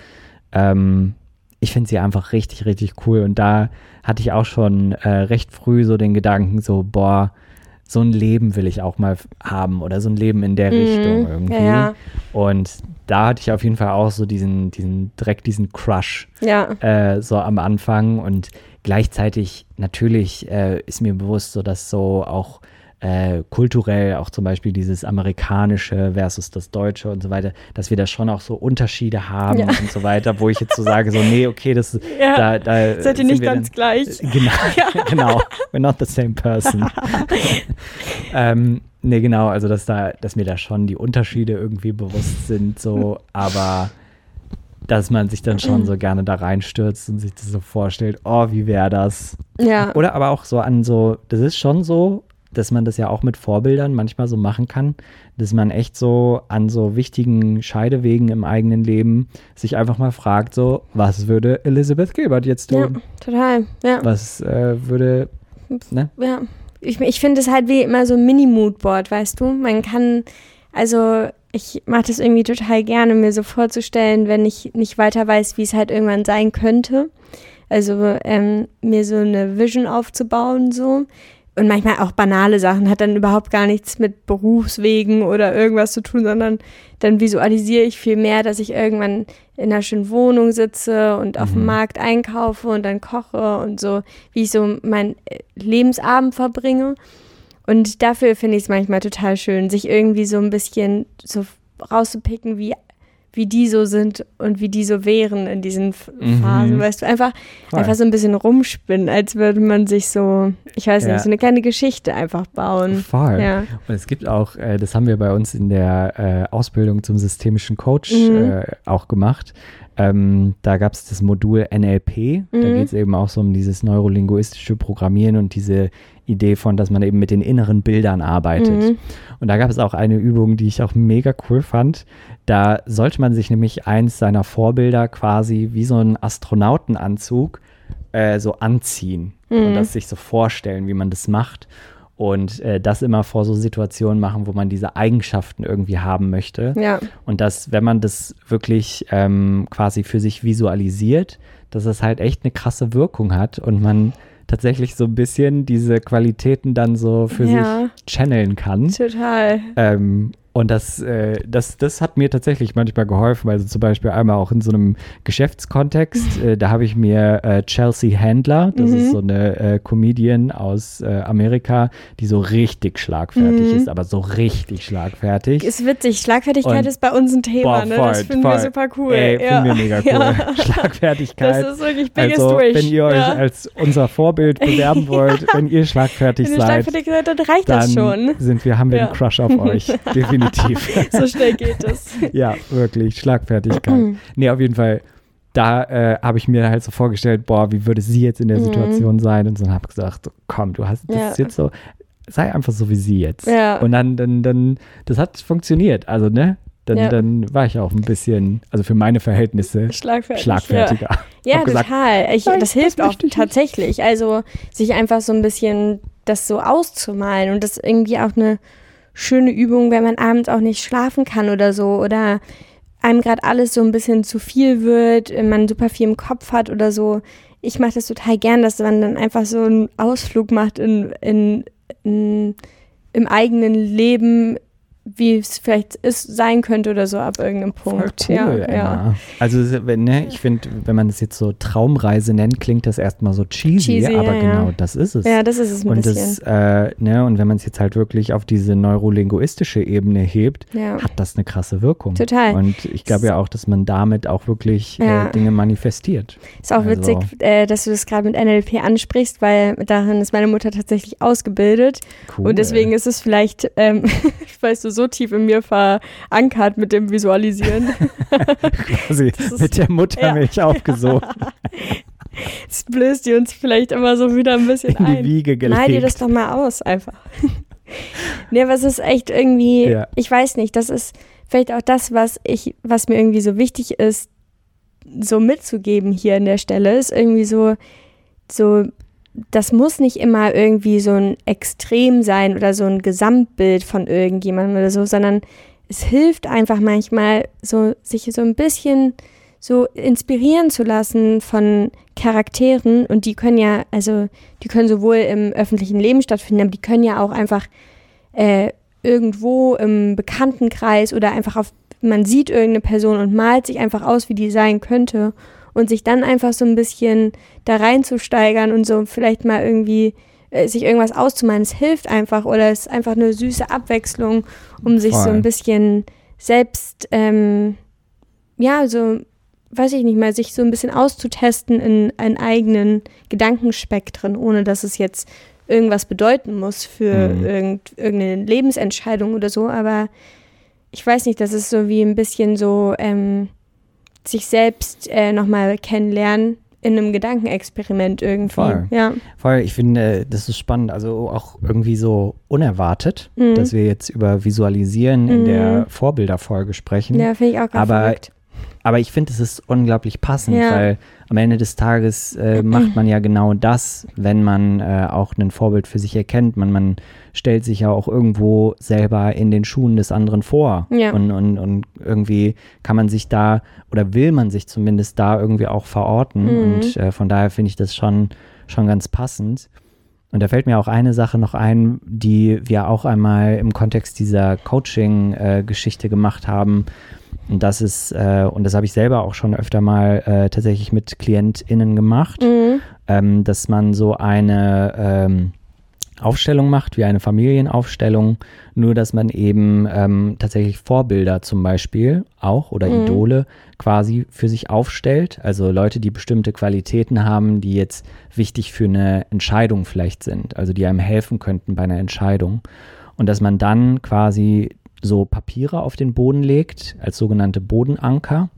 S1: ähm, ich finde sie einfach richtig, richtig cool. Und da hatte ich auch schon äh, recht früh so den Gedanken, so, boah, so ein Leben will ich auch mal f- haben oder so ein Leben in der
S2: Mhm.
S1: Richtung irgendwie.
S2: Ja, ja.
S1: Und da hatte ich auf jeden Fall auch so diesen, diesen direkt diesen Crush
S2: Ja.
S1: äh, so am Anfang. Und gleichzeitig natürlich äh, ist mir bewusst, so dass so auch äh, kulturell auch zum Beispiel dieses Amerikanische versus das Deutsche und so weiter, dass wir da schon auch so Unterschiede haben
S2: Ja.
S1: und so weiter, wo ich jetzt so sage, so nee, okay, das
S2: Ja.
S1: da, da
S2: Seid ihr
S1: sind
S2: nicht
S1: wir
S2: ganz
S1: dann,
S2: gleich?
S1: Genau, genau. We're not the same person. ähm, nee, genau, also dass da, dass mir da schon die Unterschiede irgendwie bewusst sind, so, aber dass man sich dann schon so gerne da reinstürzt und sich das so vorstellt, oh, wie wäre das?
S2: Ja.
S1: Oder aber auch so an so, das ist schon so, dass man das ja auch mit Vorbildern manchmal so machen kann, dass man echt so an so wichtigen Scheidewegen im eigenen Leben sich einfach mal fragt, so, was würde Elizabeth Gilbert jetzt tun?
S2: Ja, total, ja.
S1: Was äh, würde, ne?
S2: Ja, ich, ich finde es halt wie immer so ein Mini-Moodboard, weißt du? Man kann, also ich mache das irgendwie total gerne, mir so vorzustellen, wenn ich nicht weiter weiß, wie es halt irgendwann sein könnte. Also ähm, mir so eine Vision aufzubauen, so. Und manchmal auch banale Sachen, hat dann überhaupt gar nichts mit Berufswegen oder irgendwas zu tun, sondern dann visualisiere ich viel mehr, dass ich irgendwann in einer schönen Wohnung sitze und auf dem Markt einkaufe und dann koche und so, wie ich so meinen Lebensabend verbringe. Und dafür finde ich es manchmal total schön, sich irgendwie so ein bisschen so rauszupicken, wie wie die so sind und wie die so wären in diesen Phasen, mhm. weißt du, einfach, einfach so ein bisschen rumspinnen, als würde man sich so, ich weiß
S1: ja.
S2: nicht, so eine kleine Geschichte einfach bauen.
S1: Voll.
S2: Ja.
S1: Und es gibt auch, äh, das haben wir bei uns in der äh, Ausbildung zum systemischen Coach
S2: mhm.
S1: äh, auch gemacht. Ähm, da gab es das Modul N L P, mhm. da geht es eben auch so um dieses neurolinguistische Programmieren und diese Idee von, dass man eben mit den inneren Bildern arbeitet. Mhm. Und da gab es auch eine Übung, die ich auch mega cool fand. Da sollte man sich nämlich eins seiner Vorbilder quasi wie so einen Astronautenanzug äh, so anziehen mhm. und das sich so vorstellen, wie man das macht. Und äh, das immer vor so Situationen machen, wo man diese Eigenschaften irgendwie haben möchte.
S2: Ja.
S1: Und dass, wenn man das wirklich ähm, quasi für sich visualisiert, dass das halt echt eine krasse Wirkung hat und man tatsächlich so ein bisschen diese Qualitäten dann so für
S2: ja.
S1: sich channeln kann.
S2: Total.
S1: Ähm, und das, äh, das, das hat mir tatsächlich manchmal geholfen, also zum Beispiel einmal auch in so einem Geschäftskontext, äh, da habe ich mir äh, Chelsea Handler, das mhm. ist so eine äh, Comedian aus äh, Amerika, die so richtig schlagfertig mhm. ist, aber so richtig schlagfertig.
S2: Ist witzig, Schlagfertigkeit und, ist bei uns ein Thema, boah,
S1: ne?
S2: Voll, das finden voll. wir super cool.
S1: Ey,
S2: ja.
S1: finden wir mega cool. Ja. Schlagfertigkeit.
S2: Das ist wirklich biggest
S1: also,
S2: wish.
S1: wenn ihr euch
S2: ja.
S1: als unser Vorbild bewerben wollt, wenn ihr schlagfertig
S2: wenn ihr
S1: seid,
S2: schlagfertig seid, dann reicht
S1: dann
S2: das schon.
S1: Sind wir, haben wir
S2: ja.
S1: einen Crush auf euch, definitiv.
S2: So schnell geht es.
S1: Ja, wirklich, Schlagfertigkeit. Nee, auf jeden Fall, da äh, habe ich mir halt so vorgestellt, boah, wie würde sie jetzt in der Situation mhm. sein? Und so habe ich gesagt, komm, du hast das
S2: ja.
S1: ist jetzt so, sei einfach so wie sie jetzt.
S2: Ja.
S1: Und dann, dann, dann, das hat funktioniert. Also, ne? Dann, ja. dann war ich auch ein bisschen, also für meine Verhältnisse,
S2: Schlagfertig,
S1: schlagfertiger.
S2: Ja, ja
S1: gesagt,
S2: total. Ich,
S1: nein,
S2: das hilft
S1: das
S2: auch tatsächlich. Also, sich einfach so ein bisschen das so auszumalen und das ist irgendwie auch eine schöne Übung, wenn man abends auch nicht schlafen kann oder so oder einem gerade alles so ein bisschen zu viel wird, man super viel im Kopf hat oder so. Ich mache das total gern, dass man dann einfach so einen Ausflug macht in, in, in im eigenen Leben, wie es vielleicht ist, sein könnte oder so ab irgendeinem Punkt.
S1: Voll cool,
S2: ja, ja.
S1: Also ne, ich finde, wenn man das jetzt so Traumreise nennt, klingt das erstmal so cheesy,
S2: cheesy
S1: aber
S2: ja,
S1: genau
S2: ja.
S1: das ist es.
S2: Ja, das ist es ein
S1: und
S2: bisschen.
S1: Das, äh, ne, und wenn man es jetzt halt wirklich auf diese neurolinguistische Ebene hebt,
S2: ja.
S1: hat das eine krasse Wirkung.
S2: Total.
S1: Und ich glaube ja auch, dass man damit auch wirklich
S2: ja.
S1: äh, Dinge manifestiert.
S2: Ist auch
S1: also.
S2: witzig, äh, dass du das gerade mit N L P ansprichst, weil darin ist meine Mutter tatsächlich ausgebildet.
S1: Cool.
S2: Und deswegen ist es vielleicht, ähm, weißt du, so tief in mir verankert mit dem Visualisieren.
S1: Quasi ist, mit der Muttermilch ja. aufgesogen.
S2: Das blößt die uns vielleicht immer so wieder ein bisschen
S1: in die
S2: ein.
S1: Wiege gelegt.
S2: Mal dir das doch mal aus, einfach. Nee, aber es ist echt irgendwie,
S1: ja.
S2: ich weiß nicht, das ist vielleicht auch das, was ich, was mir irgendwie so wichtig ist, so mitzugeben hier an der Stelle, ist irgendwie so, so, das muss nicht immer irgendwie so ein Extrem sein oder so ein Gesamtbild von irgendjemandem oder so, sondern es hilft einfach manchmal, so sich so ein bisschen so inspirieren zu lassen von Charakteren und die können ja, also die können sowohl im öffentlichen Leben stattfinden, aber die können ja auch einfach äh, irgendwo im Bekanntenkreis oder einfach auf, man sieht irgendeine Person und malt sich einfach aus, wie die sein könnte und sich dann einfach so ein bisschen da reinzusteigern und so vielleicht mal irgendwie äh, sich irgendwas auszumalen, es hilft einfach oder es ist einfach eine süße Abwechslung, um sich
S1: Voll.
S2: so ein bisschen selbst, ähm, ja, so weiß ich nicht mal, sich so ein bisschen auszutesten in einen eigenen Gedankenspektren, ohne dass es jetzt irgendwas bedeuten muss für mhm. irgend, irgendeine Lebensentscheidung oder so, aber ich weiß nicht, das ist so wie ein bisschen so ähm, sich selbst äh, nochmal kennenlernen in einem Gedankenexperiment irgendwie.
S1: Voll.
S2: Ja.
S1: Voll, ich finde, das ist spannend, also auch irgendwie so unerwartet,
S2: Mhm.
S1: dass wir jetzt über Visualisieren in
S2: Mhm.
S1: der Vorbilderfolge sprechen.
S2: Ja, finde ich auch ganz
S1: aber,
S2: verrückt.
S1: aber ich finde, es ist unglaublich passend,
S2: Ja.
S1: weil am Ende des Tages äh, macht man ja genau das, wenn man äh, auch ein Vorbild für sich erkennt. Man, man stellt sich ja auch irgendwo selber in den Schuhen des anderen vor.
S2: Ja.
S1: Und, und, und irgendwie kann man sich da oder will man sich zumindest da irgendwie auch verorten.
S2: Mhm.
S1: Und äh, von daher finde ich das schon, schon ganz passend. Und da fällt mir auch eine Sache noch ein, die wir auch einmal im Kontext dieser Coaching-Geschichte äh, gemacht haben. Und das ist, äh, und das habe ich selber auch schon öfter mal äh, tatsächlich mit KlientInnen gemacht,
S2: Mhm.
S1: ähm, dass man so eine ähm, Aufstellung macht, wie eine Familienaufstellung, nur dass man eben ähm, tatsächlich Vorbilder zum Beispiel auch oder
S2: Mhm.
S1: Idole quasi für sich aufstellt. Also Leute, die bestimmte Qualitäten haben, die jetzt wichtig für eine Entscheidung vielleicht sind, also die einem helfen könnten bei einer Entscheidung. Und dass man dann quasi so Papiere auf den Boden legt, als sogenannte Bodenanker.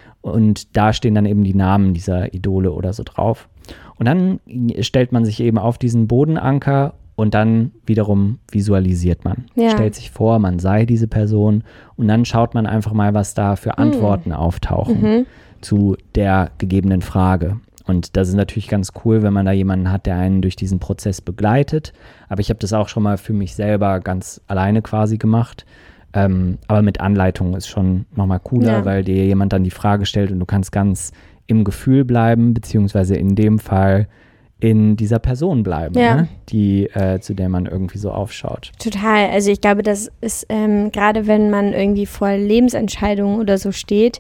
S1: Und da stehen dann eben die Namen dieser Idole oder so drauf. Und dann stellt man sich eben auf diesen Bodenanker und dann wiederum visualisiert man.
S2: Ja.
S1: Stellt sich vor, man sei diese Person und dann schaut man einfach mal, was da für Antworten auftauchen
S2: Mhm.
S1: zu der gegebenen Frage. Und das ist natürlich ganz cool, wenn man da jemanden hat, der einen durch diesen Prozess begleitet. Aber ich habe das auch schon mal für mich selber ganz alleine quasi gemacht. Ähm, aber mit Anleitung ist schon nochmal cooler,
S2: Ja.
S1: weil dir jemand dann die Frage stellt und du kannst ganz im Gefühl bleiben, beziehungsweise in dem Fall in dieser Person bleiben,
S2: Ja.
S1: ne? die, äh, zu der man irgendwie so aufschaut.
S2: Total. Also ich glaube, das ist ähm, gerade wenn man irgendwie vor Lebensentscheidungen oder so steht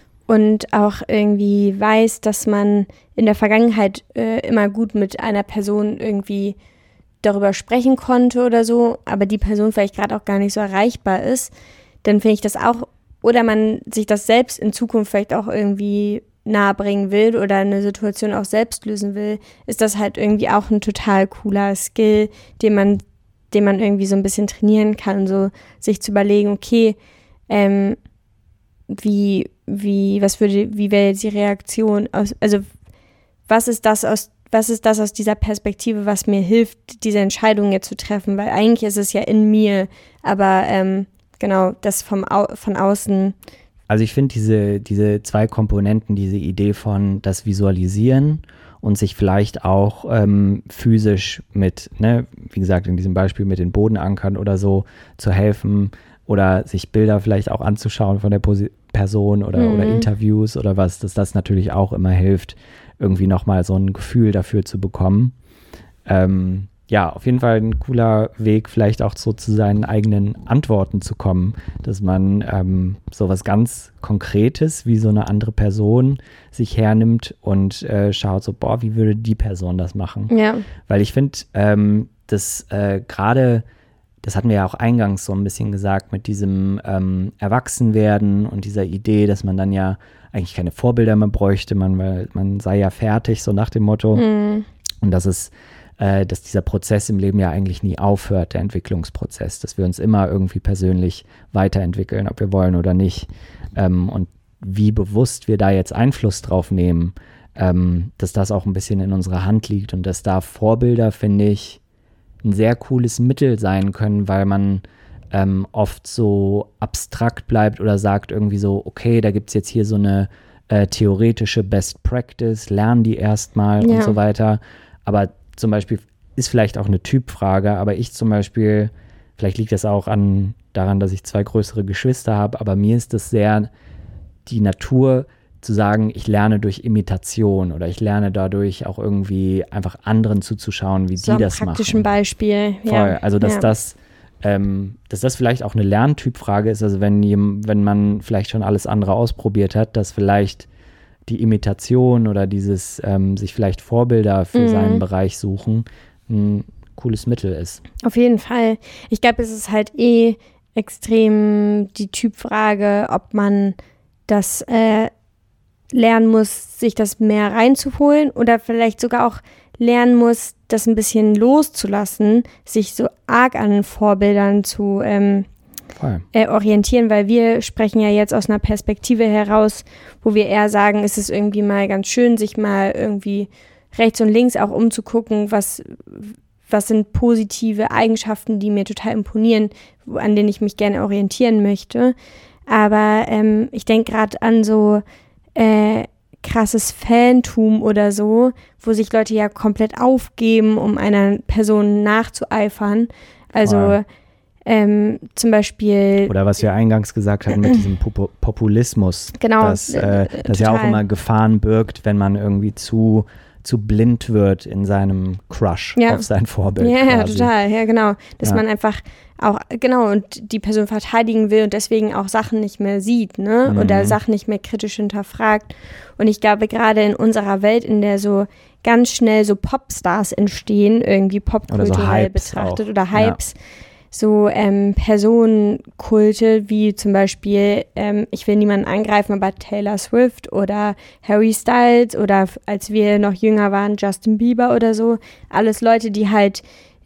S2: und auch irgendwie weiß, dass man in der Vergangenheit äh, immer gut mit einer Person irgendwie darüber sprechen konnte oder so, aber die Person vielleicht gerade auch gar nicht so erreichbar ist, dann finde ich das auch, oder man sich das selbst in Zukunft vielleicht auch irgendwie nahebringen will oder eine Situation auch selbst lösen will, ist das halt irgendwie auch ein total cooler Skill, den man, den man irgendwie so ein bisschen trainieren kann, so sich zu überlegen, okay, ähm, wie, wie, was würde, wie wäre jetzt die Reaktion aus, also was ist das aus, was ist das aus dieser Perspektive, was mir hilft, diese Entscheidung jetzt zu treffen, weil eigentlich ist es ja in mir, aber ähm, genau, das vom Au- von außen.
S1: Also ich finde diese, diese zwei Komponenten, diese Idee von das Visualisieren und sich vielleicht auch ähm, physisch mit, ne, wie gesagt, in diesem Beispiel mit den Bodenankern oder so zu helfen oder sich Bilder vielleicht auch anzuschauen von der Posi- Person oder,
S2: Mhm.
S1: oder Interviews oder was, dass das natürlich auch immer hilft, irgendwie nochmal so ein Gefühl dafür zu bekommen. Ähm, ja, auf jeden Fall ein cooler Weg, vielleicht auch so zu seinen eigenen Antworten zu kommen, dass man ähm, so was ganz Konkretes wie so eine andere Person sich hernimmt und äh, schaut so, boah, wie würde die Person das machen?
S2: Ja.
S1: Weil ich finde, ähm, dass äh, gerade, das hatten wir ja auch eingangs so ein bisschen gesagt, mit diesem ähm, Erwachsenwerden und dieser Idee, dass man dann ja eigentlich keine Vorbilder mehr bräuchte, man, weil man sei ja fertig, so nach dem Motto.
S2: Mhm.
S1: Und dass es, äh, dass dieser Prozess im Leben ja eigentlich nie aufhört, der Entwicklungsprozess, dass wir uns immer irgendwie persönlich weiterentwickeln, ob wir wollen oder nicht. Ähm, und wie bewusst wir da jetzt Einfluss drauf nehmen, ähm, dass das auch ein bisschen in unserer Hand liegt und dass da Vorbilder, finde ich, ein sehr cooles Mittel sein können, weil man ähm, oft so abstrakt bleibt oder sagt irgendwie so, okay, da gibt es jetzt hier so eine äh, theoretische Best Practice, lernen die erstmal
S2: Ja.
S1: und so weiter. Aber zum Beispiel ist vielleicht auch eine Typfrage, aber ich zum Beispiel, vielleicht liegt das auch an, daran, dass ich zwei größere Geschwister habe, aber mir ist das sehr die Natur zu sagen, ich lerne durch Imitation oder ich lerne dadurch auch irgendwie einfach anderen zuzuschauen, wie
S2: So
S1: die
S2: am
S1: das
S2: praktischen
S1: machen.
S2: Beispiel.
S1: Voll.
S2: Ja.
S1: Also dass
S2: ja.
S1: das ähm, dass das vielleicht auch eine Lerntypfrage ist, also wenn, jem, wenn man vielleicht schon alles andere ausprobiert hat, dass vielleicht die Imitation oder dieses ähm, sich vielleicht Vorbilder für
S2: Mhm.
S1: seinen Bereich suchen ein cooles Mittel ist.
S2: Auf jeden Fall. Ich glaube, es ist halt eh extrem die Typfrage, ob man das äh, lernen muss, sich das mehr reinzuholen oder vielleicht sogar auch lernen muss, das ein bisschen loszulassen, sich so arg an Vorbildern zu, ähm,
S1: voll.
S2: Äh, orientieren, weil wir sprechen ja jetzt aus einer Perspektive heraus, wo wir eher sagen, es ist irgendwie mal ganz schön, sich mal irgendwie rechts und links auch umzugucken, was, was sind positive Eigenschaften, die mir total imponieren, wo, an denen ich mich gerne orientieren möchte. Aber ähm, ich denke gerade an so äh, krasses Fantum oder so, wo sich Leute ja komplett aufgeben, um einer Person nachzueifern. Also
S1: Voll.
S2: ähm, zum Beispiel...
S1: Oder was wir eingangs gesagt hatten mit diesem Pop- Populismus.
S2: Genau.
S1: Dass äh, das ja auch
S2: total.
S1: immer Gefahren birgt, wenn man irgendwie zu, zu blind wird in seinem Crush
S2: Ja.
S1: auf sein Vorbild.
S2: Ja, ja,
S1: quasi.
S2: total, ja, genau. Dass
S1: Ja.
S2: man einfach auch, genau, und die Person verteidigen will und deswegen auch Sachen nicht mehr sieht, ne?
S1: Mhm.
S2: Oder Sachen nicht mehr kritisch hinterfragt. Und ich glaube, gerade in unserer Welt, in der so ganz schnell so Popstars entstehen, irgendwie popkulturell
S1: Oder so Hypes
S2: betrachtet
S1: auch.
S2: oder Hypes, so ähm, Personenkulte wie zum Beispiel, ähm, ich will niemanden angreifen, aber Taylor Swift oder Harry Styles oder als wir noch jünger waren, Justin Bieber oder so. Alles Leute, die halt,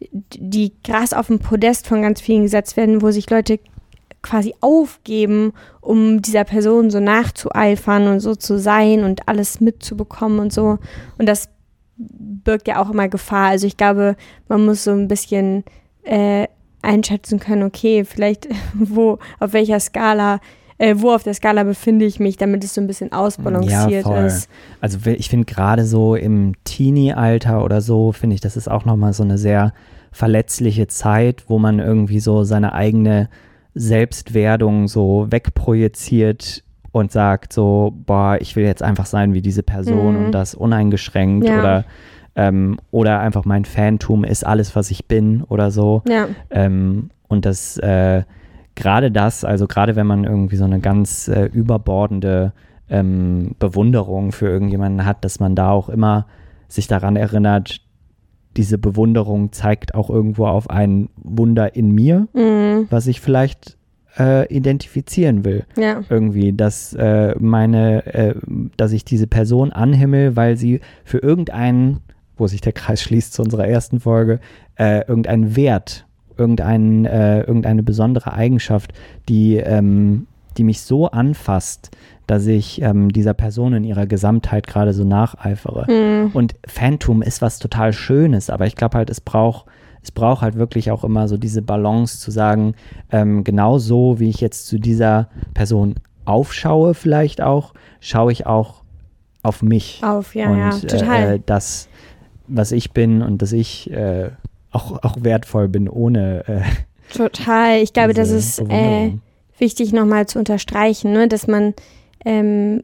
S2: die krass auf dem Podest von ganz vielen gesetzt werden, wo sich Leute quasi aufgeben, um dieser Person so nachzueifern und so zu sein und alles mitzubekommen und so. Und das birgt ja auch immer Gefahr. Also ich glaube, man muss so ein bisschen äh, einschätzen können, okay, vielleicht wo, auf welcher Skala, äh, wo auf der Skala befinde ich mich, damit es so ein bisschen ausbalanciert
S1: ja, voll.
S2: ist.
S1: Also ich finde gerade so im Teenie-Alter oder so, finde ich, das ist auch nochmal so eine sehr verletzliche Zeit, wo man irgendwie so seine eigene Selbstwerdung so wegprojiziert und sagt so, boah, ich will jetzt einfach sein wie diese Person
S2: Mhm.
S1: und das uneingeschränkt
S2: Ja.
S1: oder ähm, oder einfach mein Fantum ist alles, was ich bin oder so.
S2: Ja,
S1: Ähm, und das, äh, gerade das, also gerade wenn man irgendwie so eine ganz äh, überbordende ähm, Bewunderung für irgendjemanden hat, dass man da auch immer sich daran erinnert, diese Bewunderung zeigt auch irgendwo auf ein Wunder in mir,
S2: mhm.
S1: was ich vielleicht äh, identifizieren will.
S2: ja,
S1: Irgendwie, dass äh, meine, äh, dass ich diese Person anhimmel, weil sie für irgendeinen, wo sich der Kreis schließt zu unserer ersten Folge, äh, irgendeinen Wert, irgendein, äh, irgendeine besondere Eigenschaft, die, ähm, die mich so anfasst, dass ich ähm, dieser Person in ihrer Gesamtheit gerade so nacheifere.
S2: mhm.
S1: Und Phantom ist was total Schönes, aber ich glaube halt, es braucht es braucht halt wirklich auch immer so diese Balance zu sagen, ähm, genau so, wie ich jetzt zu dieser Person aufschaue vielleicht auch, schaue ich auch auf mich.
S2: Auf, ja,
S1: und
S2: ja, total.
S1: Äh, das, was ich bin und dass ich äh, auch, auch wertvoll bin ohne äh,
S2: Total. Ich glaube, das
S1: diese
S2: ist äh,
S1: Bewunderung.
S2: wichtig nochmal zu unterstreichen, ne? Dass man ähm,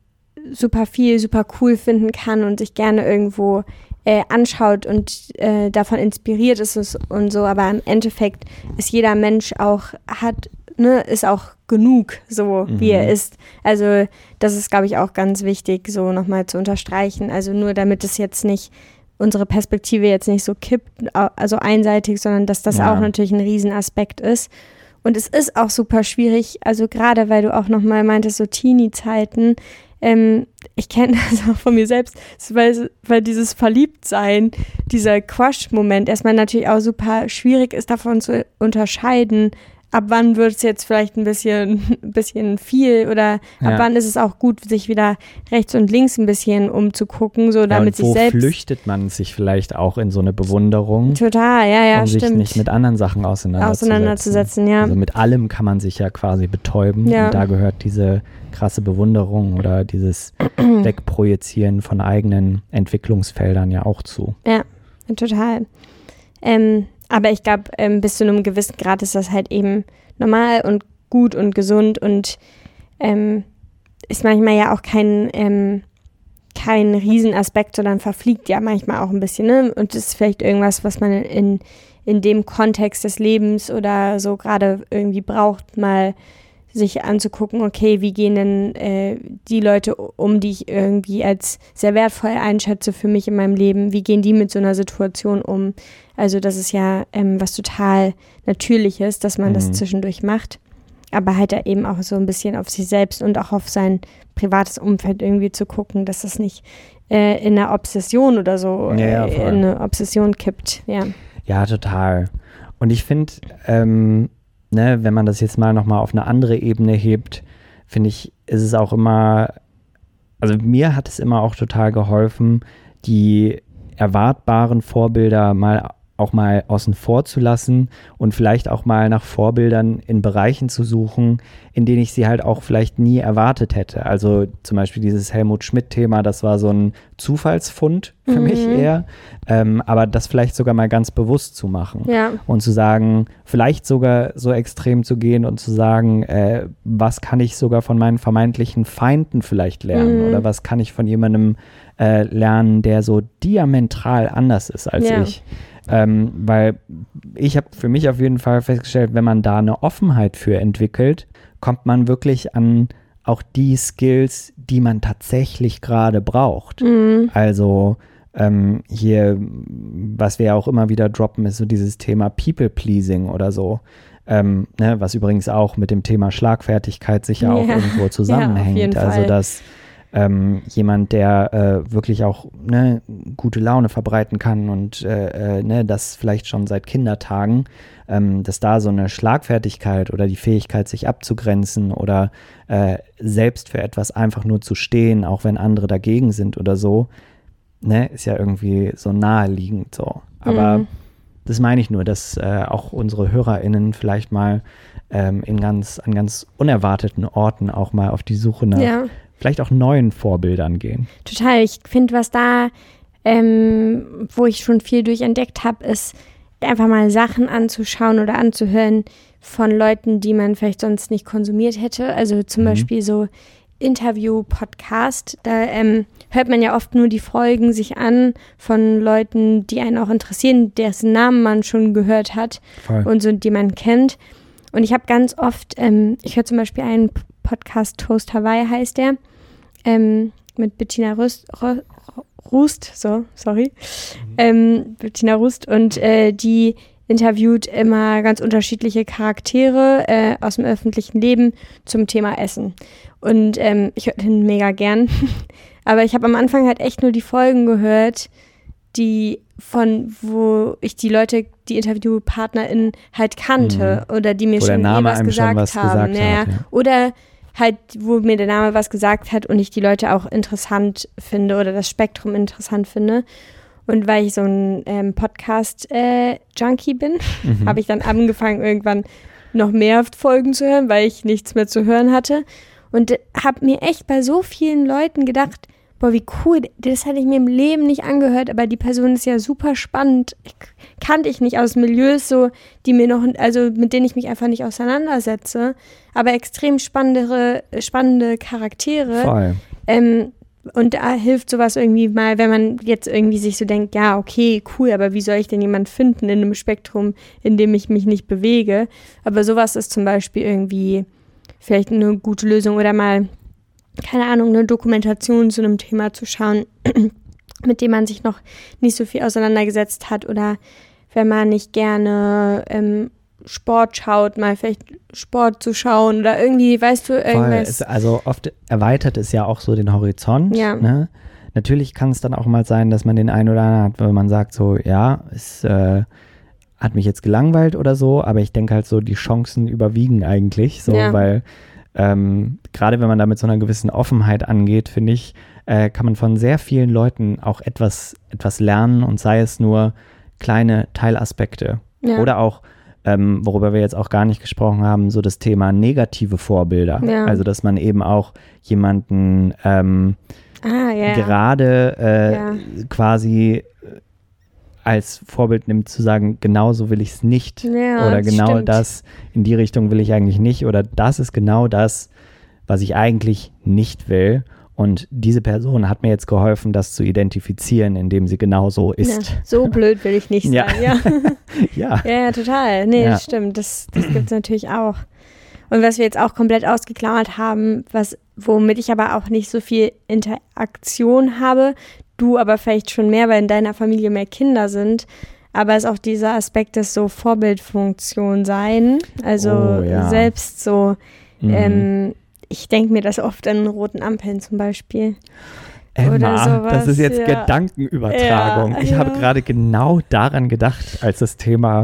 S2: super viel, super cool finden kann und sich gerne irgendwo äh, anschaut und äh, davon inspiriert ist es und so, aber im Endeffekt ist jeder Mensch auch, hat, ne, ist auch genug, so
S1: Mhm.
S2: wie er ist. Also das ist, glaube ich, auch ganz wichtig, so nochmal zu unterstreichen. Also nur damit es jetzt nicht, unsere Perspektive jetzt nicht so kippt, also einseitig, sondern dass das
S1: Ja.
S2: auch natürlich ein Riesenaspekt ist. Und es ist auch super schwierig, also gerade weil du auch nochmal meintest, so Teenie-Zeiten, ähm, ich kenne das auch von mir selbst, weil, weil dieses Verliebtsein, dieser Crush-Moment erstmal natürlich auch super schwierig ist, davon zu unterscheiden, ab wann wird es jetzt vielleicht ein bisschen, ein bisschen viel oder
S1: Ja.
S2: ab wann ist es auch gut, sich wieder rechts und links ein bisschen umzugucken, so
S1: Ja,
S2: damit
S1: und
S2: sich
S1: wo
S2: selbst...
S1: flüchtet man sich vielleicht auch in so eine Bewunderung,
S2: Total, ja, ja,
S1: um sich
S2: stimmt.
S1: nicht mit anderen Sachen auseinanderzusetzen.
S2: Auseinanderzusetzen, ja.
S1: Also mit allem kann man sich ja quasi betäuben.
S2: Ja.
S1: Und da gehört diese krasse Bewunderung oder dieses Wegprojizieren von eigenen Entwicklungsfeldern ja auch zu.
S2: Ja, total. Ähm, aber ich glaube, ähm, bis zu einem gewissen Grad ist das halt eben normal und gut und gesund und ähm, ist manchmal ja auch kein, ähm, kein Riesenaspekt, sondern verfliegt ja manchmal auch ein bisschen, ne? Und das ist vielleicht irgendwas, was man in, in dem Kontext des Lebens oder so gerade irgendwie braucht, mal sich anzugucken, okay, wie gehen denn äh, die Leute um, die ich irgendwie als sehr wertvoll einschätze für mich in meinem Leben, wie gehen die mit so einer Situation um? Also das ist ja ähm, was total Natürliches, dass man
S1: Mhm.
S2: das zwischendurch macht, aber halt da eben auch so ein bisschen auf sich selbst und auch auf sein privates Umfeld irgendwie zu gucken, dass das nicht äh, in einer Obsession oder so
S1: Ja, ja,
S2: äh,
S1: voll.
S2: in eine Obsession kippt, ja.
S1: Ja, total. Und ich finde, ähm, ne, wenn man das jetzt mal nochmal auf eine andere Ebene hebt, finde ich, ist es auch immer, also mir hat es immer auch total geholfen, die erwartbaren Vorbilder mal auch mal außen vor zu lassen und vielleicht auch mal nach Vorbildern in Bereichen zu suchen, in denen ich sie halt auch vielleicht nie erwartet hätte. Also zum Beispiel dieses Helmut Schmidt-Thema, das war so ein Zufallsfund für mhm. mich eher, ähm, aber das vielleicht sogar mal ganz bewusst zu machen
S2: ja.
S1: und zu sagen, vielleicht sogar so extrem zu gehen und zu sagen, äh, was kann ich sogar von meinen vermeintlichen Feinden vielleicht lernen mhm. oder was kann ich von jemandem äh, lernen, der so diametral anders ist als
S2: ja.
S1: ich. Ähm, weil ich habe für mich auf jeden Fall festgestellt, wenn man da eine Offenheit für entwickelt, kommt man wirklich an auch die Skills, die man tatsächlich gerade braucht.
S2: Mhm.
S1: Also ähm, hier, was wir ja auch immer wieder droppen, ist so dieses Thema People-Pleasing oder so. Ähm, ne, was übrigens auch mit dem Thema Schlagfertigkeit sicher ja. auch irgendwo zusammenhängt.
S2: Ja, auf jeden
S1: also
S2: Fall.
S1: dass Ähm, jemand, der äh, wirklich auch ne, gute Laune verbreiten kann und äh, äh, ne, das vielleicht schon seit Kindertagen, ähm, dass da so eine Schlagfertigkeit oder die Fähigkeit, sich abzugrenzen oder äh, selbst für etwas einfach nur zu stehen, auch wenn andere dagegen sind oder so, ne, ist ja irgendwie so naheliegend so. Aber
S2: mhm.
S1: das meine ich nur, dass äh, auch unsere HörerInnen vielleicht mal ähm, in ganz, an ganz unerwarteten Orten auch mal auf die Suche nach
S2: ja.
S1: vielleicht auch neuen Vorbildern gehen.
S2: Total. Ich finde, was da, ähm, wo ich schon viel durchentdeckt habe, ist einfach mal Sachen anzuschauen oder anzuhören von Leuten, die man vielleicht sonst nicht konsumiert hätte. Also zum mhm. Beispiel so Interview-Podcast. Da ähm, hört man ja oft nur die Folgen sich an von Leuten, die einen auch interessieren, dessen Namen man schon gehört hat
S1: Voll.
S2: Und so, die man kennt. Und ich habe ganz oft, ähm, ich höre zum Beispiel einen Podcast, Toast Hawaii heißt der, ähm, mit Bettina Rust, Rust so, sorry, mhm. ähm, Bettina Rust und äh, die interviewt immer ganz unterschiedliche Charaktere äh, aus dem öffentlichen Leben zum Thema Essen. Und ähm, ich höre den mega gern, aber ich habe am Anfang halt echt nur die Folgen gehört, die von, wo ich die Leute, die InterviewpartnerInnen halt kannte mhm. oder die mir
S1: wo
S2: schon
S1: der Name
S2: eh was
S1: einem
S2: gesagt
S1: schon was
S2: haben.
S1: Gesagt
S2: naja.
S1: hat, ja.
S2: Oder halt, wo mir der Name was gesagt hat und ich die Leute auch interessant finde oder das Spektrum interessant finde. Und weil ich so ein ähm, Podcast-Junkie äh, bin, mhm. habe ich dann angefangen, irgendwann noch mehr Folgen zu hören, weil ich nichts mehr zu hören hatte. Und habe mir echt bei so vielen Leuten gedacht, boah, wie cool, das hätte ich mir im Leben nicht angehört, aber die Person ist ja super spannend. Ich, kannte ich nicht aus Milieus so, die mir noch, also mit denen ich mich einfach nicht auseinandersetze, aber extrem spannende, spannende Charaktere.
S1: Voll.
S2: Ähm, und da hilft sowas irgendwie mal, wenn man jetzt irgendwie sich so denkt, ja, okay, cool, aber wie soll ich denn jemanden finden in einem Spektrum, in dem ich mich nicht bewege? Aber sowas ist zum Beispiel irgendwie vielleicht eine gute Lösung oder mal, keine Ahnung, eine Dokumentation zu einem Thema zu schauen, mit dem man sich noch nicht so viel auseinandergesetzt hat oder wenn man nicht gerne ähm, Sport schaut, mal vielleicht Sport zu schauen oder irgendwie, weißt du, irgendwas.
S1: Voll. Also oft erweitert es ja auch so den Horizont.
S2: Ja.
S1: Ne? Natürlich kann es dann auch mal sein, dass man den einen oder anderen hat, wenn man sagt so, ja, es äh, hat mich jetzt gelangweilt oder so, aber ich denke halt so, die Chancen überwiegen eigentlich, so,
S2: ja.
S1: weil ähm, gerade wenn man da mit so einer gewissen Offenheit angeht, finde ich, äh, kann man von sehr vielen Leuten auch etwas, etwas lernen und sei es nur kleine Teilaspekte.
S2: Ja.
S1: Oder auch, ähm, worüber wir jetzt auch gar nicht gesprochen haben, so das Thema negative Vorbilder.
S2: Ja.
S1: Also, dass man eben auch jemanden ähm,
S2: ah, yeah.
S1: gerade äh,
S2: ja.
S1: quasi als Vorbild nimmt, zu sagen, genau so will ich es nicht.
S2: Ja,
S1: oder genau
S2: stimmt.
S1: das, in die Richtung will ich eigentlich nicht. Oder das ist genau das, was ich eigentlich nicht will. Und diese Person hat mir jetzt geholfen, das zu identifizieren, indem sie genau so ist.
S2: Ja, so blöd will ich nicht sein,
S1: ja.
S2: ja.
S1: ja.
S2: ja. Ja, total. Nee,
S1: ja.
S2: das stimmt. Das, das gibt es natürlich auch. Und was wir jetzt auch komplett ausgeklammert haben, was, womit ich aber auch nicht so viel Interaktion habe, du aber vielleicht schon mehr, weil in deiner Familie mehr Kinder sind, aber es ist auch dieser Aspekt des so Vorbildfunktion sein, also
S1: oh, ja.
S2: selbst so,
S1: mhm.
S2: ähm, ich denke mir das oft an roten Ampeln zum Beispiel.
S1: Emma,
S2: oder sowas,
S1: das ist jetzt
S2: ja.
S1: Gedankenübertragung.
S2: Ja,
S1: ich
S2: ja.
S1: habe gerade genau daran gedacht, als das Thema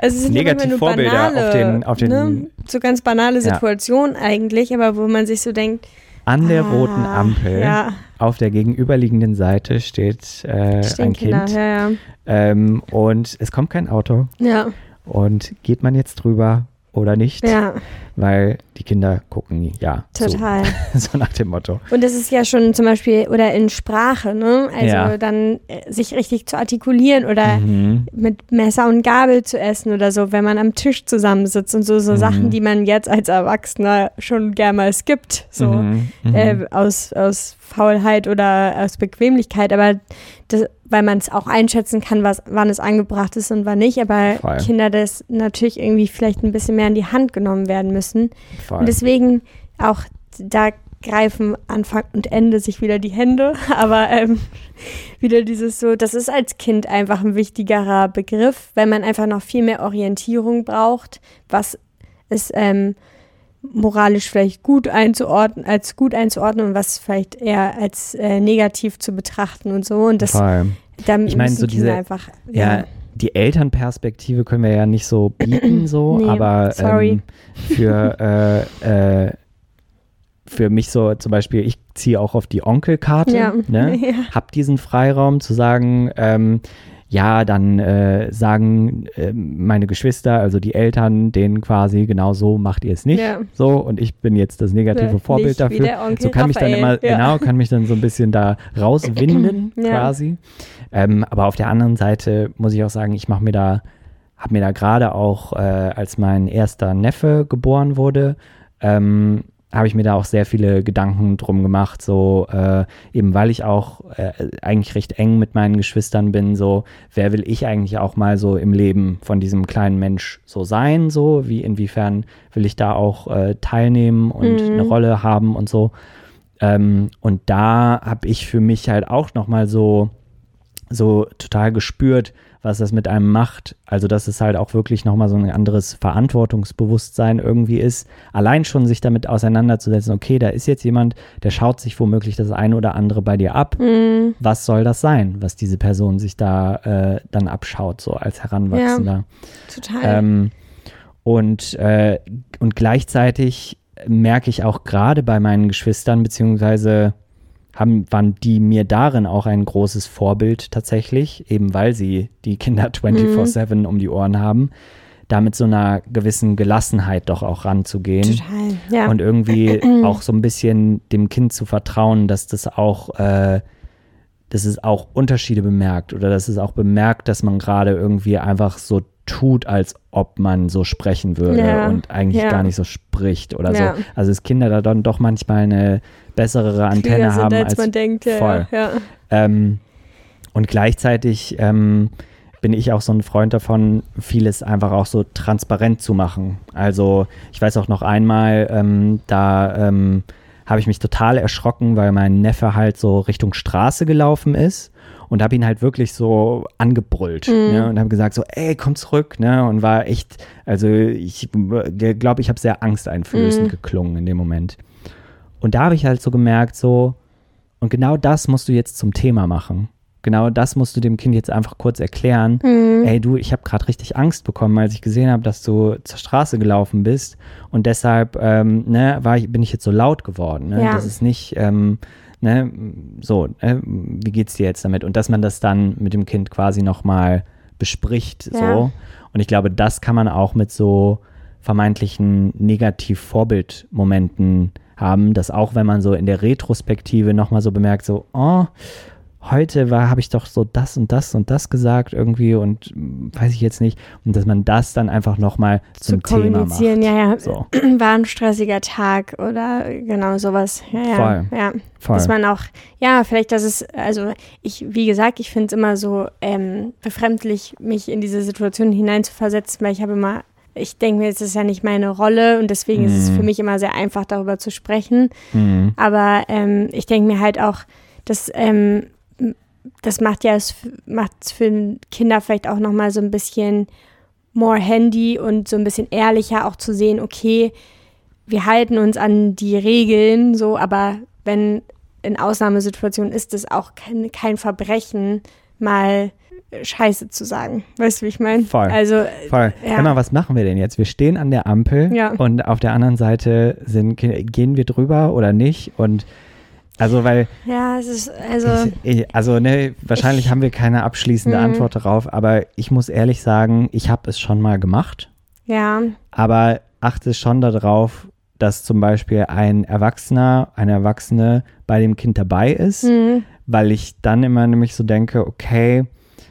S2: Also es sind
S1: Negativvorbilder
S2: banale,
S1: auf den, auf den
S2: ne? So ganz banale Situationen ja. eigentlich, aber wo man sich so denkt,
S1: an der
S2: ah,
S1: roten Ampel
S2: ja.
S1: auf der gegenüberliegenden Seite steht äh, ein
S2: Kinder,
S1: Kind
S2: ja, ja.
S1: Ähm, und es kommt kein Auto.
S2: Ja.
S1: Und geht man jetzt drüber oder nicht?
S2: Ja.
S1: Weil die Kinder gucken, ja.
S2: Total.
S1: So, so nach dem Motto.
S2: Und das ist ja schon zum Beispiel, oder in Sprache, ne? Also
S1: ja.
S2: dann äh, sich richtig zu artikulieren oder
S1: mhm. mit
S2: Messer und Gabel zu essen oder so, wenn man am Tisch zusammensitzt und so, so mhm. Sachen, die man jetzt als Erwachsener schon gerne mal skippt, so
S1: mhm. Mhm.
S2: Äh, aus, aus Faulheit oder aus Bequemlichkeit, aber das, weil man es auch einschätzen kann, was, wann es angebracht ist und wann nicht, aber
S1: Voll.
S2: Kinder das natürlich irgendwie vielleicht ein bisschen mehr in die Hand genommen werden müssen.
S1: Voll.
S2: Und deswegen auch, da greifen Anfang und Ende sich wieder die Hände, aber ähm, wieder dieses so, das ist als Kind einfach ein wichtigerer Begriff, weil man einfach noch viel mehr Orientierung braucht, was ist ähm, moralisch vielleicht gut einzuordnen, als gut einzuordnen und was vielleicht eher als äh, negativ zu betrachten und so. Und das,
S1: da ich meine, so diese,
S2: einfach,
S1: ja, ja, die Elternperspektive können wir ja nicht so bieten, so,
S2: nee,
S1: aber ähm, für, äh, äh, für mich so zum Beispiel, ich ziehe auch auf die Onkelkarte,
S2: ja.
S1: ne?
S2: ja.
S1: Hab diesen Freiraum zu sagen, ähm, ja, dann äh, sagen äh, meine Geschwister, also die Eltern, denen quasi, genau so macht ihr es nicht.
S2: Ja.
S1: So, und ich bin jetzt das negative
S2: ja,
S1: Vorbild
S2: nicht
S1: dafür.
S2: Wie der Onkel
S1: so kann mich dann immer,
S2: ja.
S1: genau, kann mich dann so ein bisschen da rauswinden,
S2: ja.
S1: quasi. Ähm, aber auf der anderen Seite muss ich auch sagen, ich mache mir da, habe mir da gerade auch, äh, als mein erster Neffe geboren wurde, ähm, habe ich mir da auch sehr viele Gedanken drum gemacht, so äh, eben weil ich auch äh, eigentlich recht eng mit meinen Geschwistern bin, so wer will ich eigentlich auch mal so im Leben von diesem kleinen Mensch so sein, so wie inwiefern will ich da auch äh, teilnehmen und
S2: mhm.
S1: eine Rolle haben und so. Ähm, und da habe ich für mich halt auch nochmal so so total gespürt, was das mit einem macht. Also, dass es halt auch wirklich nochmal so ein anderes Verantwortungsbewusstsein irgendwie ist. Allein schon sich damit auseinanderzusetzen, okay, da ist jetzt jemand, der schaut sich womöglich das eine oder andere bei dir ab.
S2: Mhm.
S1: Was soll das sein, was diese Person sich da äh, dann abschaut, so als Heranwachsender?
S2: Ja, total.
S1: Ähm, und, äh, und gleichzeitig merke ich auch gerade bei meinen Geschwistern, beziehungsweise haben, waren die mir darin auch ein großes Vorbild tatsächlich, eben weil sie die Kinder vierundzwanzig sieben mhm. um die Ohren haben, da mit so einer gewissen Gelassenheit doch auch ranzugehen.
S2: Total, ja.
S1: Und irgendwie auch so ein bisschen dem Kind zu vertrauen, dass das auch, äh, dass es auch Unterschiede bemerkt oder dass es auch bemerkt, dass man gerade irgendwie einfach so tut, als ob man so sprechen würde
S2: ja,
S1: und eigentlich
S2: ja.
S1: gar nicht so spricht oder
S2: ja.
S1: so. Also dass Kinder da dann doch manchmal eine bessere Antenne
S2: sind,
S1: haben,
S2: als,
S1: als
S2: man denkt. Ja,
S1: voll.
S2: Ja.
S1: Ähm, und gleichzeitig ähm, bin ich auch so ein Freund davon, vieles einfach auch so transparent zu machen. Also ich weiß auch noch einmal, ähm, da ähm, habe ich mich total erschrocken, weil mein Neffe halt so Richtung Straße gelaufen ist. Und habe ihn halt wirklich so angebrüllt
S2: mhm.
S1: ne, und habe gesagt so, ey, komm zurück, ne, und war echt, also ich glaube, ich habe sehr angsteinflößend mhm. geklungen in dem Moment. Und da habe ich halt so gemerkt so, und genau das musst du jetzt zum Thema machen. Genau das musst du dem Kind jetzt einfach kurz erklären. Mhm. Ey, du, ich habe gerade richtig Angst bekommen, als ich gesehen habe, dass du zur Straße gelaufen bist und deshalb ähm, ne, war ich, bin ich jetzt so laut geworden. Ne?
S2: Ja.
S1: Das ist nicht ähm, Ne, so, äh, wie geht's dir jetzt damit? Und dass man das dann mit dem Kind quasi nochmal bespricht,
S2: ja.
S1: so. Und ich glaube, das kann man auch mit so vermeintlichen Negativ-Vorbildmomenten haben, dass auch wenn man so in der Retrospektive nochmal so bemerkt, so, oh, heute war, habe ich doch so das und das und das gesagt irgendwie und weiß ich jetzt nicht. Und dass man das dann einfach nochmal zum
S2: zu
S1: Thema macht.
S2: Ja, ja.
S1: So.
S2: War ein stressiger Tag oder genau sowas. Ja, ja.
S1: Voll.
S2: Ja.
S1: Voll.
S2: Dass man auch, ja, vielleicht, dass es, also ich, wie gesagt, ich finde es immer so ähm, befremdlich, mich in diese Situation hineinzuversetzen, weil ich habe immer, ich denke mir, es ist ja nicht meine Rolle und deswegen mm. ist es für mich immer sehr einfach, darüber zu sprechen. Mm. Aber ähm, ich denke mir halt auch, dass ähm, das macht ja, es macht es für Kinder vielleicht auch nochmal so ein bisschen more handy und so ein bisschen ehrlicher auch zu sehen, okay, wir halten uns an die Regeln, so, aber wenn in Ausnahmesituationen ist es auch kein, kein Verbrechen, mal Scheiße zu sagen. Weißt du, wie ich meine?
S1: Voll.
S2: Also,
S1: Voll.
S2: Ja.
S1: Emma, was machen wir denn jetzt? Wir stehen an der Ampel
S2: Ja.
S1: und auf der anderen Seite sind, gehen wir drüber oder nicht? Und also, weil
S2: Ja, es ist, also.
S1: ich, ich, also ne, wahrscheinlich
S2: ich,
S1: haben wir keine abschließende
S2: Mhm.
S1: Antwort darauf, aber ich muss ehrlich sagen, ich habe es schon mal gemacht,
S2: ja,
S1: aber achte schon darauf, dass zum Beispiel ein Erwachsener, eine Erwachsene bei dem Kind dabei ist,
S2: mhm.
S1: weil ich dann immer nämlich so denke, okay,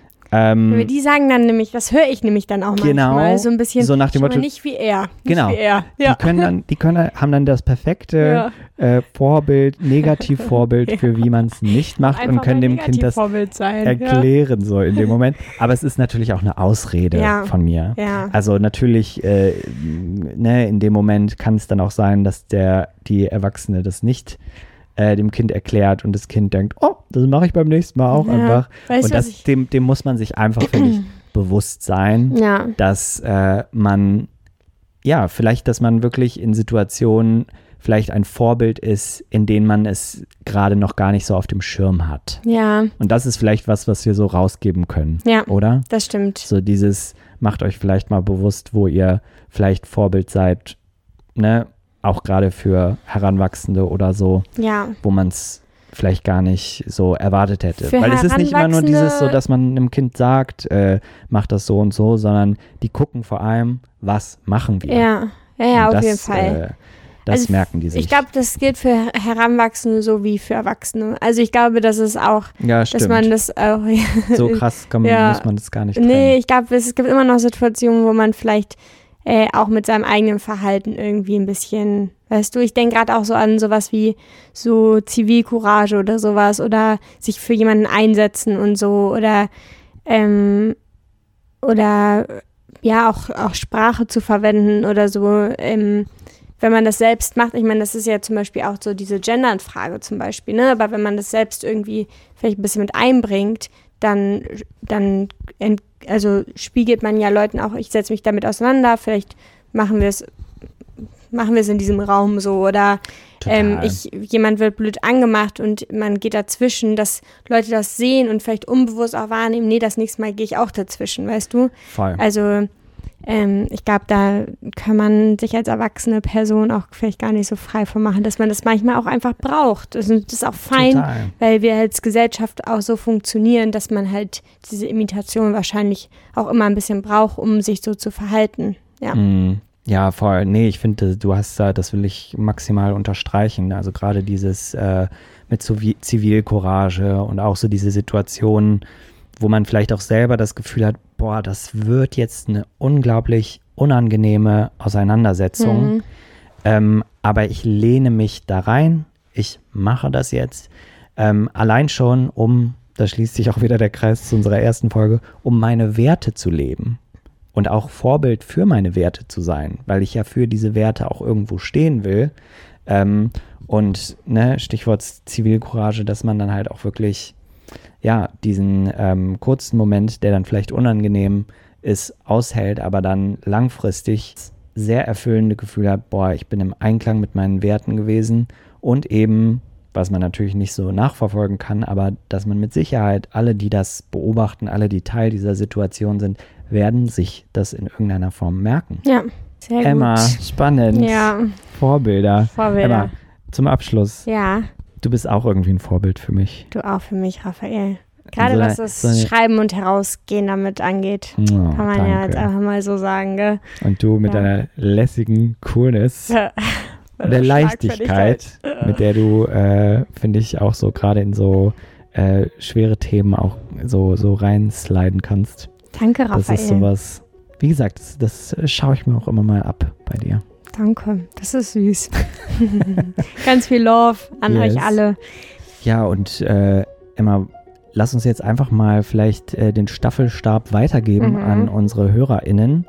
S1: ähm,
S2: Aber die sagen dann nämlich, das höre ich nämlich dann auch
S1: Genau,
S2: manchmal, so ein bisschen,
S1: so nach dem
S2: schau mal,
S1: Motto-
S2: nicht wie er, nicht
S1: Genau.
S2: wie er. Ja.
S1: die können dann, die können, haben dann das perfekte
S2: Ja.
S1: äh, Vorbild, Negativvorbild
S2: Ja.
S1: für wie man es nicht macht und
S2: Einfach
S1: können
S2: mal
S1: dem Kind das
S2: Negativvorbild sein.
S1: erklären so in dem Moment. Aber es ist natürlich auch eine Ausrede
S2: Ja.
S1: von mir.
S2: Ja. ja.
S1: Also natürlich, äh, ne, in dem Moment kann es dann auch sein, dass der, die Erwachsene das nicht äh, dem Kind erklärt und das Kind denkt, oh, das mache ich beim nächsten Mal auch
S2: Ja.
S1: einfach.
S2: Weißt
S1: und
S2: du, was
S1: das,
S2: ich-
S1: dem, dem muss man sich einfach, finde ich, bewusst sein,
S2: Ja.
S1: dass äh, man, ja, vielleicht, dass man wirklich in Situationen vielleicht ein Vorbild ist, in denen man es gerade noch gar nicht so auf dem Schirm hat.
S2: Ja,
S1: Und das ist vielleicht was, was wir so rausgeben können,
S2: ja,
S1: oder?
S2: das stimmt.
S1: So dieses, macht euch vielleicht mal bewusst, wo ihr vielleicht Vorbild seid, ne? Auch gerade für Heranwachsende oder so,
S2: Ja,
S1: wo man es vielleicht gar nicht so erwartet hätte.
S2: Für
S1: Weil es ist nicht immer nur
S2: Heranwachsende-
S1: dieses so, dass man einem Kind sagt, äh, macht das so und so, sondern die gucken vor allem, was machen wir.
S2: ja, ja, ja,
S1: Und
S2: auf
S1: das,
S2: jeden Fall.
S1: Äh, das
S2: Also,
S1: merken die sich.
S2: Ich glaube, das gilt für Heranwachsende so wie für Erwachsene. Also ich glaube, dass es auch,
S1: ja,
S2: dass
S1: stimmt.
S2: man das auch.
S1: so krass kann,
S2: Ja.
S1: muss man das gar nicht trennen.
S2: Nee, ich glaube, es gibt immer noch Situationen, wo man vielleicht äh, auch mit seinem eigenen Verhalten irgendwie ein bisschen, weißt du, ich denke gerade auch so an sowas wie so Zivilcourage oder sowas oder sich für jemanden einsetzen und so oder ähm, oder ja auch, auch Sprache zu verwenden oder so, ähm, wenn man das selbst macht. Ich meine, das ist ja zum Beispiel auch so diese Gender-Frage zum Beispiel, ne? Aber wenn man das selbst irgendwie vielleicht ein bisschen mit einbringt, dann, dann ent, also spiegelt man ja Leuten auch, ich setze mich damit auseinander, vielleicht machen wir es machen wir es in diesem Raum so oder ähm,
S1: Total.
S2: ich, jemand wird blöd angemacht und man geht dazwischen, dass Leute das sehen und vielleicht unbewusst auch wahrnehmen, nee, das nächste Mal gehe ich auch dazwischen, weißt du?
S1: Voll.
S2: Also ähm, ich glaube, da kann man sich als erwachsene Person auch vielleicht gar nicht so frei von machen, dass man das manchmal auch einfach braucht. Das ist, das ist auch fein,
S1: Total.
S2: weil wir als Gesellschaft auch so funktionieren, dass man halt diese Imitation wahrscheinlich auch immer ein bisschen braucht, um sich so zu verhalten. Ja,
S1: Mm, ja, voll. Nee, ich finde, du hast da, das will ich maximal unterstreichen. Also gerade dieses äh, mit Zivi- Zivilcourage und auch so diese Situationen, wo man vielleicht auch selber das Gefühl hat, boah, das wird jetzt eine unglaublich unangenehme Auseinandersetzung.
S2: Mhm.
S1: Ähm, aber ich lehne mich da rein, ich mache das jetzt. Ähm, allein schon, um, da schließt sich auch wieder der Kreis zu unserer ersten Folge, um meine Werte zu leben. Und auch Vorbild für meine Werte zu sein, weil ich ja für diese Werte auch irgendwo stehen will. Ähm, und ne, Stichwort Zivilcourage, dass man dann halt auch wirklich ja, diesen ähm, kurzen Moment, der dann vielleicht unangenehm ist, aushält, aber dann langfristig sehr erfüllende Gefühl hat, boah, ich bin im Einklang mit meinen Werten gewesen und eben, was man natürlich nicht so nachverfolgen kann, aber dass man mit Sicherheit, alle, die das beobachten, alle, die Teil dieser Situation sind, werden sich das in irgendeiner Form merken.
S2: ja, sehr
S1: Emma,
S2: gut.
S1: spannend.
S2: Ja,
S1: Vorbilder.
S2: Vorbilder.
S1: Emma, zum Abschluss.
S2: Ja,
S1: Du bist auch irgendwie ein Vorbild für mich.
S2: du auch für mich, Raphael. Gerade
S1: So eine-
S2: was das
S1: so eine-
S2: Schreiben und Herausgehen damit angeht.
S1: Oh,
S2: Kann man
S1: danke.
S2: ja jetzt einfach mal so sagen, gell?
S1: Und du mit
S2: Ja.
S1: deiner lässigen Coolness
S2: Ja.
S1: und der Leichtigkeit, mit der du, äh, finde ich, auch so gerade in so äh, schwere Themen auch so, so reinsliden kannst.
S2: Danke, Raphael.
S1: Das ist sowas, wie gesagt, das, das schaue ich mir auch immer mal ab bei dir.
S2: Danke, das ist süß. Ganz viel Love an
S1: Yes.
S2: euch alle.
S1: Ja, und äh, Emma, lass uns jetzt einfach mal vielleicht äh, den Staffelstab weitergeben
S2: Mhm.
S1: an unsere HörerInnen.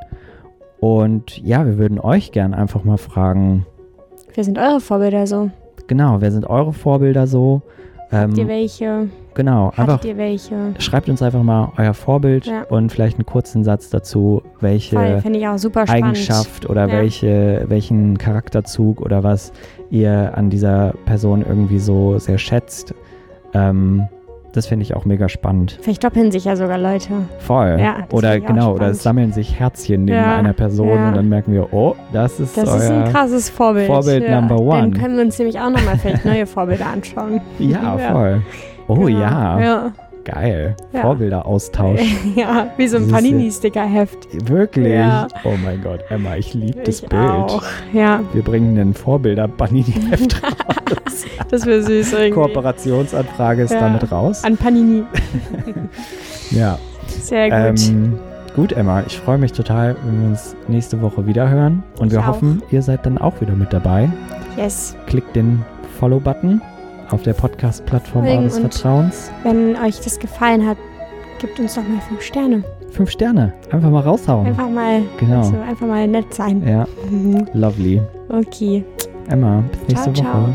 S1: Und ja, wir würden euch gern einfach mal fragen,
S2: Wir sind eure Vorbilder so.
S1: genau, wer sind eure Vorbilder so?
S2: Habt ihr
S1: Ähm,
S2: welche?
S1: genau, einfach
S2: Hattet ihr welche?
S1: schreibt uns einfach mal euer Vorbild
S2: Ja.
S1: und vielleicht einen kurzen Satz dazu,
S2: Voll,
S1: welche
S2: finde ich auch super spannend.
S1: Eigenschaft oder
S2: Ja.
S1: welche, welchen Charakterzug oder was ihr an dieser Person irgendwie so sehr schätzt. Ähm, Das finde ich auch mega spannend.
S2: Vielleicht doppeln sich ja sogar Leute.
S1: Voll.
S2: Ja, das
S1: oder
S2: finde ich auch
S1: genau, oder
S2: spannend.
S1: es sammeln sich Herzchen neben
S2: Ja,
S1: einer Person
S2: ja.
S1: und dann merken wir, oh, das ist
S2: Das
S1: euer
S2: ist ein krasses Vorbild.
S1: Vorbild
S2: ja.
S1: Number One.
S2: Dann können wir uns nämlich auch nochmal vielleicht neue Vorbilder anschauen.
S1: Ja,
S2: Ja.
S1: voll. Oh
S2: Genau.
S1: ja.
S2: Ja.
S1: Geil.
S2: Ja.
S1: Vorbilder-Austausch.
S2: Ja, wie so ein
S1: Das ist
S2: Panini-Sticker-Heft.
S1: Wirklich?
S2: Ja.
S1: Oh mein Gott, Emma, ich liebe das
S2: Ich
S1: Bild.
S2: auch. Ja,
S1: Wir bringen einen Vorbilder-Panini-Heft raus.
S2: das wäre süß irgendwie.
S1: Kooperationsanfrage ist
S2: Ja.
S1: damit raus.
S2: An Panini.
S1: Ja.
S2: Sehr gut.
S1: Ähm, gut, Emma, ich freue mich total, wenn wir uns nächste Woche wieder hören. Und
S2: Ich
S1: wir
S2: auch.
S1: hoffen, ihr seid dann auch wieder mit dabei.
S2: Yes.
S1: Klickt den Follow-Button auf der Podcast-Plattform
S2: Folgen
S1: eures
S2: und-
S1: Vertrauens.
S2: Wenn euch das gefallen hat, gebt uns doch mal fünf Sterne.
S1: Fünf Sterne. Einfach mal raushauen.
S2: Einfach mal,
S1: Genau.
S2: also einfach mal nett sein.
S1: Ja,
S2: Mhm.
S1: lovely.
S2: Okay.
S1: Emma, bis nächste
S2: Ciao,
S1: Woche.
S2: ciao.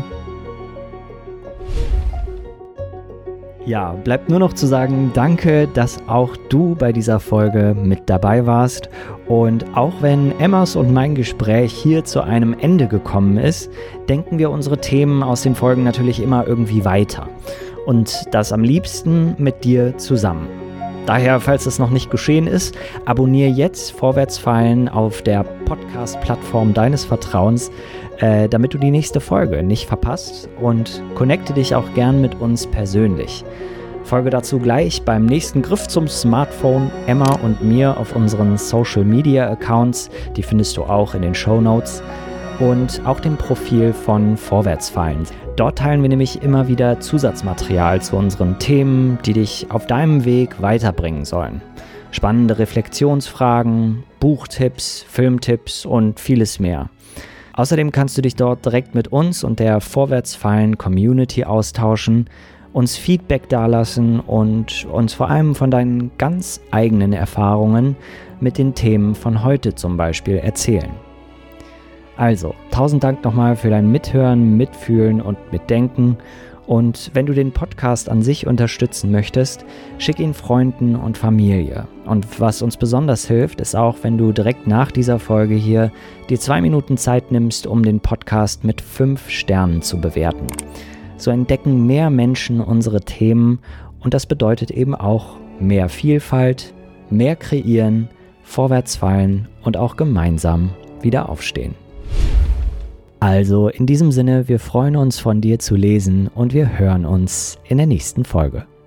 S1: Ja, bleibt nur noch zu sagen, danke, dass auch du bei dieser Folge mit dabei warst. Und auch wenn Emmas und mein Gespräch hier zu einem Ende gekommen ist, denken wir unsere Themen aus den Folgen natürlich immer irgendwie weiter. Und das am liebsten mit dir zusammen. Daher, falls das noch nicht geschehen ist, abonniere jetzt Vorwärtsfallen auf der Podcast-Plattform deines Vertrauens, äh, damit du die nächste Folge nicht verpasst, und connecte dich auch gern mit uns persönlich. Folge dazu gleich beim nächsten Griff zum Smartphone Emma und mir auf unseren Social-Media-Accounts, die findest du auch in den Shownotes, und auch dem Profil von Vorwärtsfallen. Dort teilen wir nämlich immer wieder Zusatzmaterial zu unseren Themen, die dich auf deinem Weg weiterbringen sollen. Spannende Reflexionsfragen, Buchtipps, Filmtipps und vieles mehr. Außerdem kannst du dich dort direkt mit uns und der Vorwärtsfallen-Community austauschen, uns Feedback dalassen und uns vor allem von deinen ganz eigenen Erfahrungen mit den Themen von heute zum Beispiel erzählen. Also, tausend Dank nochmal für dein Mithören, Mitfühlen und Mitdenken. Und wenn du den Podcast an sich unterstützen möchtest, schick ihn Freunden und Familie. Und was uns besonders hilft, ist auch, wenn du direkt nach dieser Folge hier dir zwei Minuten Zeit nimmst, um den Podcast mit fünf Sternen zu bewerten. So entdecken mehr Menschen unsere Themen, und das bedeutet eben auch mehr Vielfalt, mehr kreieren, vorwärtsfallen und auch gemeinsam wieder aufstehen. Also in diesem Sinne, wir freuen uns, von dir zu lesen, und wir hören uns in der nächsten Folge.